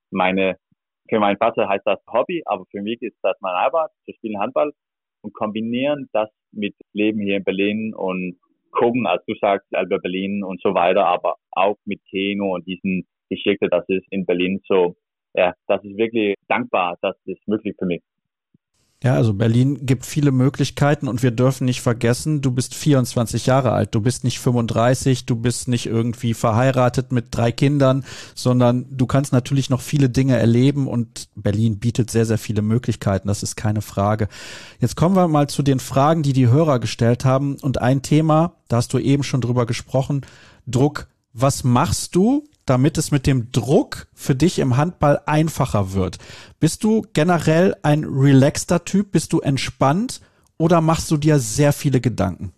für meinen Vater heißt das Hobby, aber für mich ist das meine Arbeit, zu spielen Handball und kombinieren das mit Leben hier in Berlin und gucken, als du sagst, Alba Berlin und so weiter, aber auch mit Kino und diesen Geschichte, das ist in Berlin so, ja, das ist wirklich dankbar, das ist möglich für mich. Ja, also Berlin gibt viele Möglichkeiten und wir dürfen nicht vergessen, du bist 24 Jahre alt, du bist nicht 35, du bist nicht irgendwie verheiratet mit 3 Kindern, sondern du kannst natürlich noch viele Dinge erleben und Berlin bietet sehr, sehr viele Möglichkeiten, das ist keine Frage. Jetzt kommen wir mal zu den Fragen, die die Hörer gestellt haben und ein Thema, da hast du eben schon drüber gesprochen, Druck. Was machst du, damit es mit dem Druck für dich im Handball einfacher wird? Bist du generell ein relaxter Typ? Bist du entspannt oder machst du dir sehr viele Gedanken?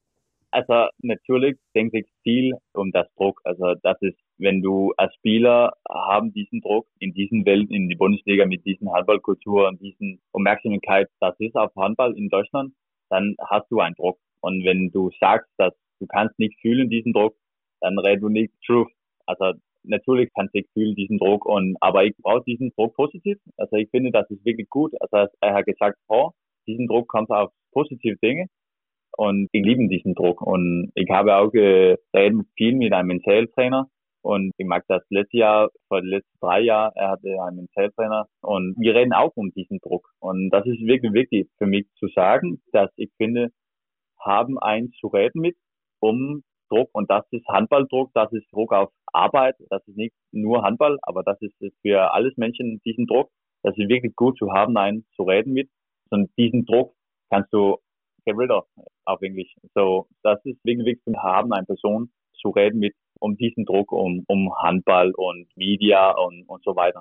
Also natürlich denke ich viel um das Druck. Also das ist, wenn du als Spieler haben diesen Druck in diesen Welt, in die Bundesliga mit diesen Handballkultur und diesen Aufmerksamkeit, das ist auf Handball in Deutschland, dann hast du einen Druck. Und wenn du sagst, dass du kannst nicht fühlen diesen Druck, dann redest du nicht Truth. Also natürlich kann ich fühlen diesen Druck aber ich brauche diesen Druck positiv. Also ich finde, das ist wirklich gut. Also er hat gesagt, diesen Druck kommt auf positive Dinge und ich liebe diesen Druck. Und ich habe auch geredet viel mit einem Mentaltrainer und ich mag das letztes Jahr, vor den letzten 3 Jahren, er hatte einen Mentaltrainer und wir reden auch um diesen Druck. Und das ist wirklich wichtig für mich zu sagen, dass ich finde, haben einen zu reden mit, um Druck und das ist Handballdruck, das ist Druck auf Arbeit, das ist nicht nur Handball, aber das ist für alles Menschen diesen Druck. Das ist wirklich gut zu haben, einen zu reden mit. Und diesen Druck kannst du get rid of auf Englisch. So, das ist wirklich wichtig zu haben, eine Person zu reden mit, um diesen Druck, um Handball und Media und so weiter.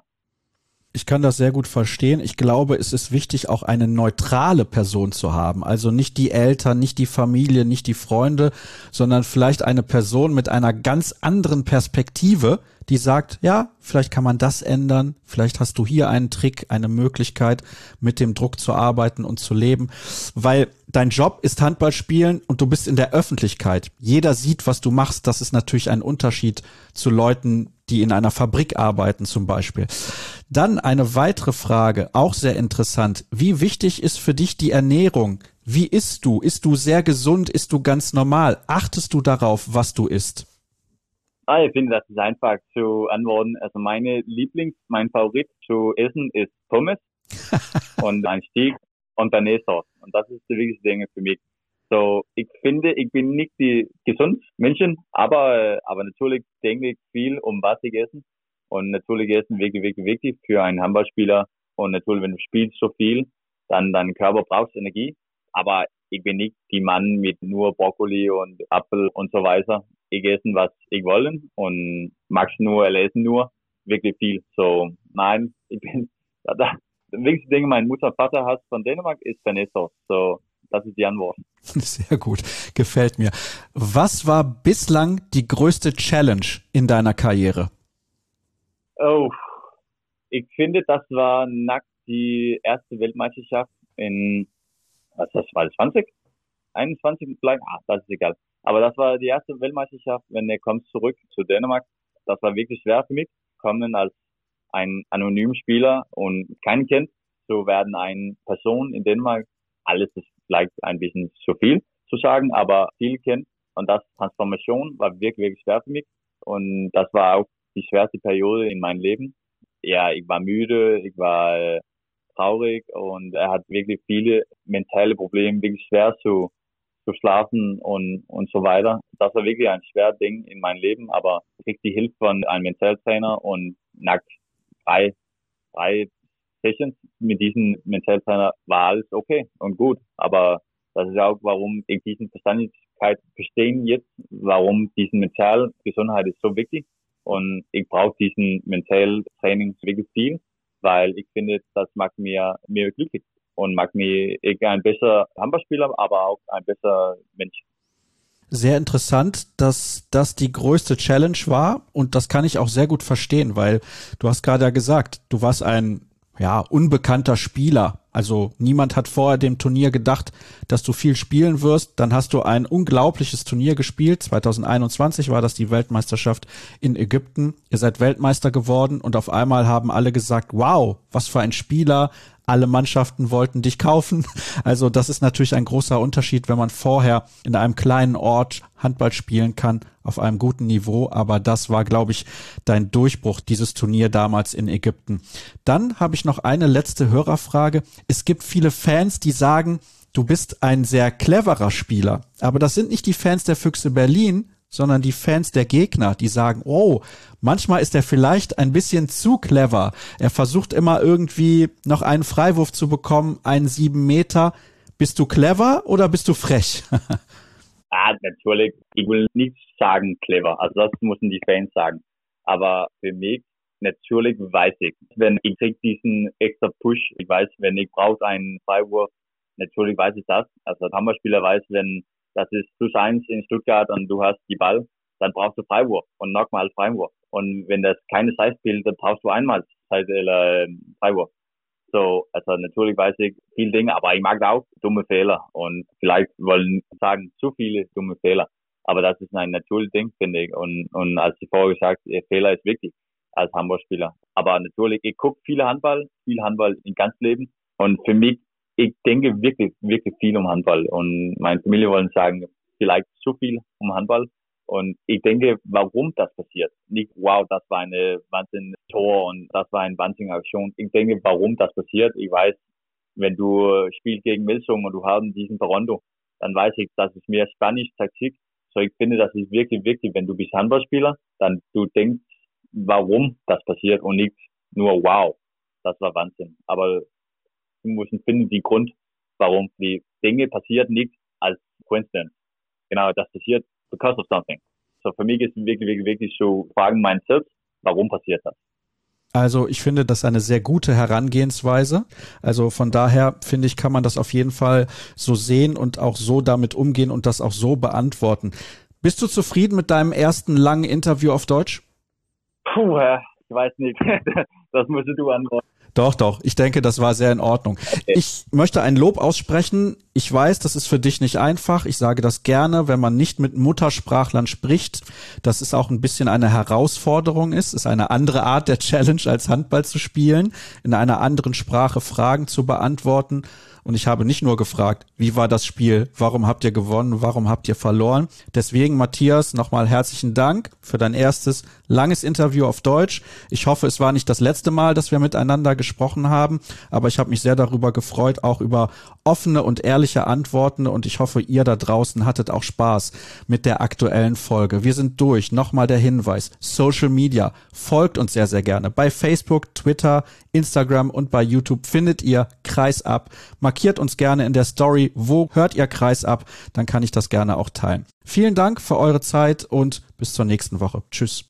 Ich kann das sehr gut verstehen. Ich glaube, es ist wichtig, auch eine neutrale Person zu haben. Also nicht die Eltern, nicht die Familie, nicht die Freunde, sondern vielleicht eine Person mit einer ganz anderen Perspektive, die sagt, ja, vielleicht kann man das ändern, vielleicht hast du hier einen Trick, eine Möglichkeit, mit dem Druck zu arbeiten und zu leben, weil dein Job ist Handball spielen und du bist in der Öffentlichkeit. Jeder sieht, was du machst. Das ist natürlich ein Unterschied zu Leuten, die in einer Fabrik arbeiten zum Beispiel. Dann eine weitere Frage, auch sehr interessant. Wie wichtig ist für dich die Ernährung? Wie isst du? Isst du sehr gesund? Isst du ganz normal? Achtest du darauf, was du isst? Ich finde, das ist einfach zu antworten. Also mein Favorit zu essen ist Pommes und ein Steak und Bearnaise-Sauce. Und das ist die wichtigste Dinge für mich. So, ich finde, ich bin nicht die gesund Menschen, aber natürlich denke ich viel um was ich esse. Und natürlich Essen wirklich, wirklich wichtig für einen Handballspieler. Und natürlich, wenn du spielst so viel, dann dein Körper braucht Energie. Aber ich bin nicht die Mann mit nur Brokkoli und Apfel und so weiter. Ich esse, was ich will und mag nur, lesen nur, wirklich viel. So, nein, ich bin, das wichtigste Ding, mein Mutter und Vater hat von Dänemark, ist Bearnaise-Sauce. So, das ist die Antwort. Sehr gut, gefällt mir. Was war bislang die größte Challenge in deiner Karriere? Oh, ich finde, das war nach die erste Weltmeisterschaft in, was war das, 20? 21 vielleicht? Das ist egal. Aber das war die erste Weltmeisterschaft, wenn er kommt zurück zu Dänemark. Das war wirklich schwer für mich. Kommen als ein anonymer Spieler und keinen kennt, so werden eine Person in Dänemark, alles ist vielleicht ein bisschen zu viel zu sagen, aber viel kennt. Und das Transformation war wirklich, wirklich schwer für mich. Und das war auch die schwerste Periode in meinem Leben. Ja, ich war müde, ich war traurig und er hat wirklich viele mentale Probleme, wirklich schwer zu schlafen und so weiter. Das war wirklich ein schweres Ding in meinem Leben, aber ich krieg die Hilfe von einem Mentaltrainer und nach drei Sessions mit diesem Mentaltrainer war alles okay und gut. Aber Das ist auch, warum ich diesen Verständlichkeit verstehen jetzt, warum diesen mental Gesundheit ist so wichtig. Und ich brauche diesen mental Training wirklich viel, weil ich finde, das macht mir glücklich und macht mich ein besser Handballspieler, aber auch ein besser Mensch. Sehr interessant, dass das die größte Challenge war und das kann ich auch sehr gut verstehen, weil du hast gerade ja gesagt, du warst ein unbekannter Spieler. Also niemand hat vorher dem Turnier gedacht, dass du viel spielen wirst. Dann hast du ein unglaubliches Turnier gespielt. 2021 war das die Weltmeisterschaft in Ägypten. Ihr seid Weltmeister geworden und auf einmal haben alle gesagt, wow, was für ein Spieler. Alle Mannschaften wollten dich kaufen. Also das ist natürlich ein großer Unterschied, wenn man vorher in einem kleinen Ort Handball spielen kann, auf einem guten Niveau. Aber das war, glaube ich, dein Durchbruch, dieses Turnier damals in Ägypten. Dann habe ich noch eine letzte Hörerfrage. Es gibt viele Fans, die sagen, du bist ein sehr cleverer Spieler. Aber das sind nicht die Fans der Füchse Berlin, sondern die Fans der Gegner, die sagen, oh, manchmal ist er vielleicht ein bisschen zu clever. Er versucht immer irgendwie noch einen Freiwurf zu bekommen, einen 7 Meter. Bist du clever oder bist du frech? Natürlich. Ich will nicht sagen clever. Also das müssen die Fans sagen. Aber für mich, natürlich weiß ich, wenn ich kriege diesen extra Push, ich weiß, wenn ich brauche einen Freiwurf, natürlich weiß ich das. Also der Hammerspieler weiß, wenn das ist +1 in Stuttgart und du hast die Ball, dann brauchst du Freiwurf und nochmal Freiwurf. Und wenn das keine Zeit spielt, dann brauchst du einmal Freiwurf. So, also natürlich weiß ich viele Dinge, aber ich mag auch dumme Fehler und vielleicht wollen sagen zu viele dumme Fehler. Aber das ist ein natürliches Ding, finde ich. Und als ich vorher gesagt, Fehler ist wichtig als Handballspieler. Aber natürlich, ich gucke viel Handball im ganzen Leben. Und für mich, ich denke wirklich, wirklich viel um Handball. Und meine Familie wollen sagen, vielleicht zu viel um Handball. Und ich denke, warum das passiert. Nicht, wow, das war eine Wahnsinn-Tor und das war eine Wahnsinn-Aktion. Ich denke, warum das passiert. Ich weiß, wenn du spielst gegen Melsung und du hast diesen Toronto, dann weiß ich, das ist mehr Spanisch-Taktik. So, ich finde, das ist wirklich wichtig, wenn du bist Handballspieler, dann du denkst, warum das passiert und nicht nur, wow, das war Wahnsinn. Aber du musst finden, die Grund, warum die Dinge passieren, nicht als Coincidence. Genau, das passiert because of something. So, für mich ist es wirklich, wirklich, wirklich so fragen mein selbst, warum passiert das? Also ich finde das eine sehr gute Herangehensweise. Also von daher finde ich, kann man das auf jeden Fall so sehen und auch so damit umgehen und das auch so beantworten. Bist du zufrieden mit deinem ersten langen Interview auf Deutsch? Puh, ich weiß nicht. Das musst du antworten. Doch. Ich denke, das war sehr in Ordnung. Okay. Ich möchte ein Lob aussprechen. Ich weiß, das ist für dich nicht einfach. Ich sage das gerne, wenn man nicht mit Muttersprachlern spricht, dass es auch ein bisschen eine Herausforderung ist. Es ist eine andere Art der Challenge, als Handball zu spielen, in einer anderen Sprache Fragen zu beantworten. Und ich habe nicht nur gefragt, wie war das Spiel, warum habt ihr gewonnen, warum habt ihr verloren. Deswegen, Matthias, nochmal herzlichen Dank für dein erstes langes Interview auf Deutsch. Ich hoffe, es war nicht das letzte Mal, dass wir miteinander gesprochen haben, aber ich habe mich sehr darüber gefreut, auch über offene und ehrliche Antworten, und ich hoffe, ihr da draußen hattet auch Spaß mit der aktuellen Folge. Wir sind durch. Nochmal der Hinweis: Social Media. Folgt uns sehr, sehr gerne. Bei Facebook, Twitter, Instagram und bei YouTube findet ihr Kreisab. Markiert uns gerne in der Story, wo hört ihr Kreisab, dann kann ich das gerne auch teilen. Vielen Dank für eure Zeit und bis zur nächsten Woche. Tschüss.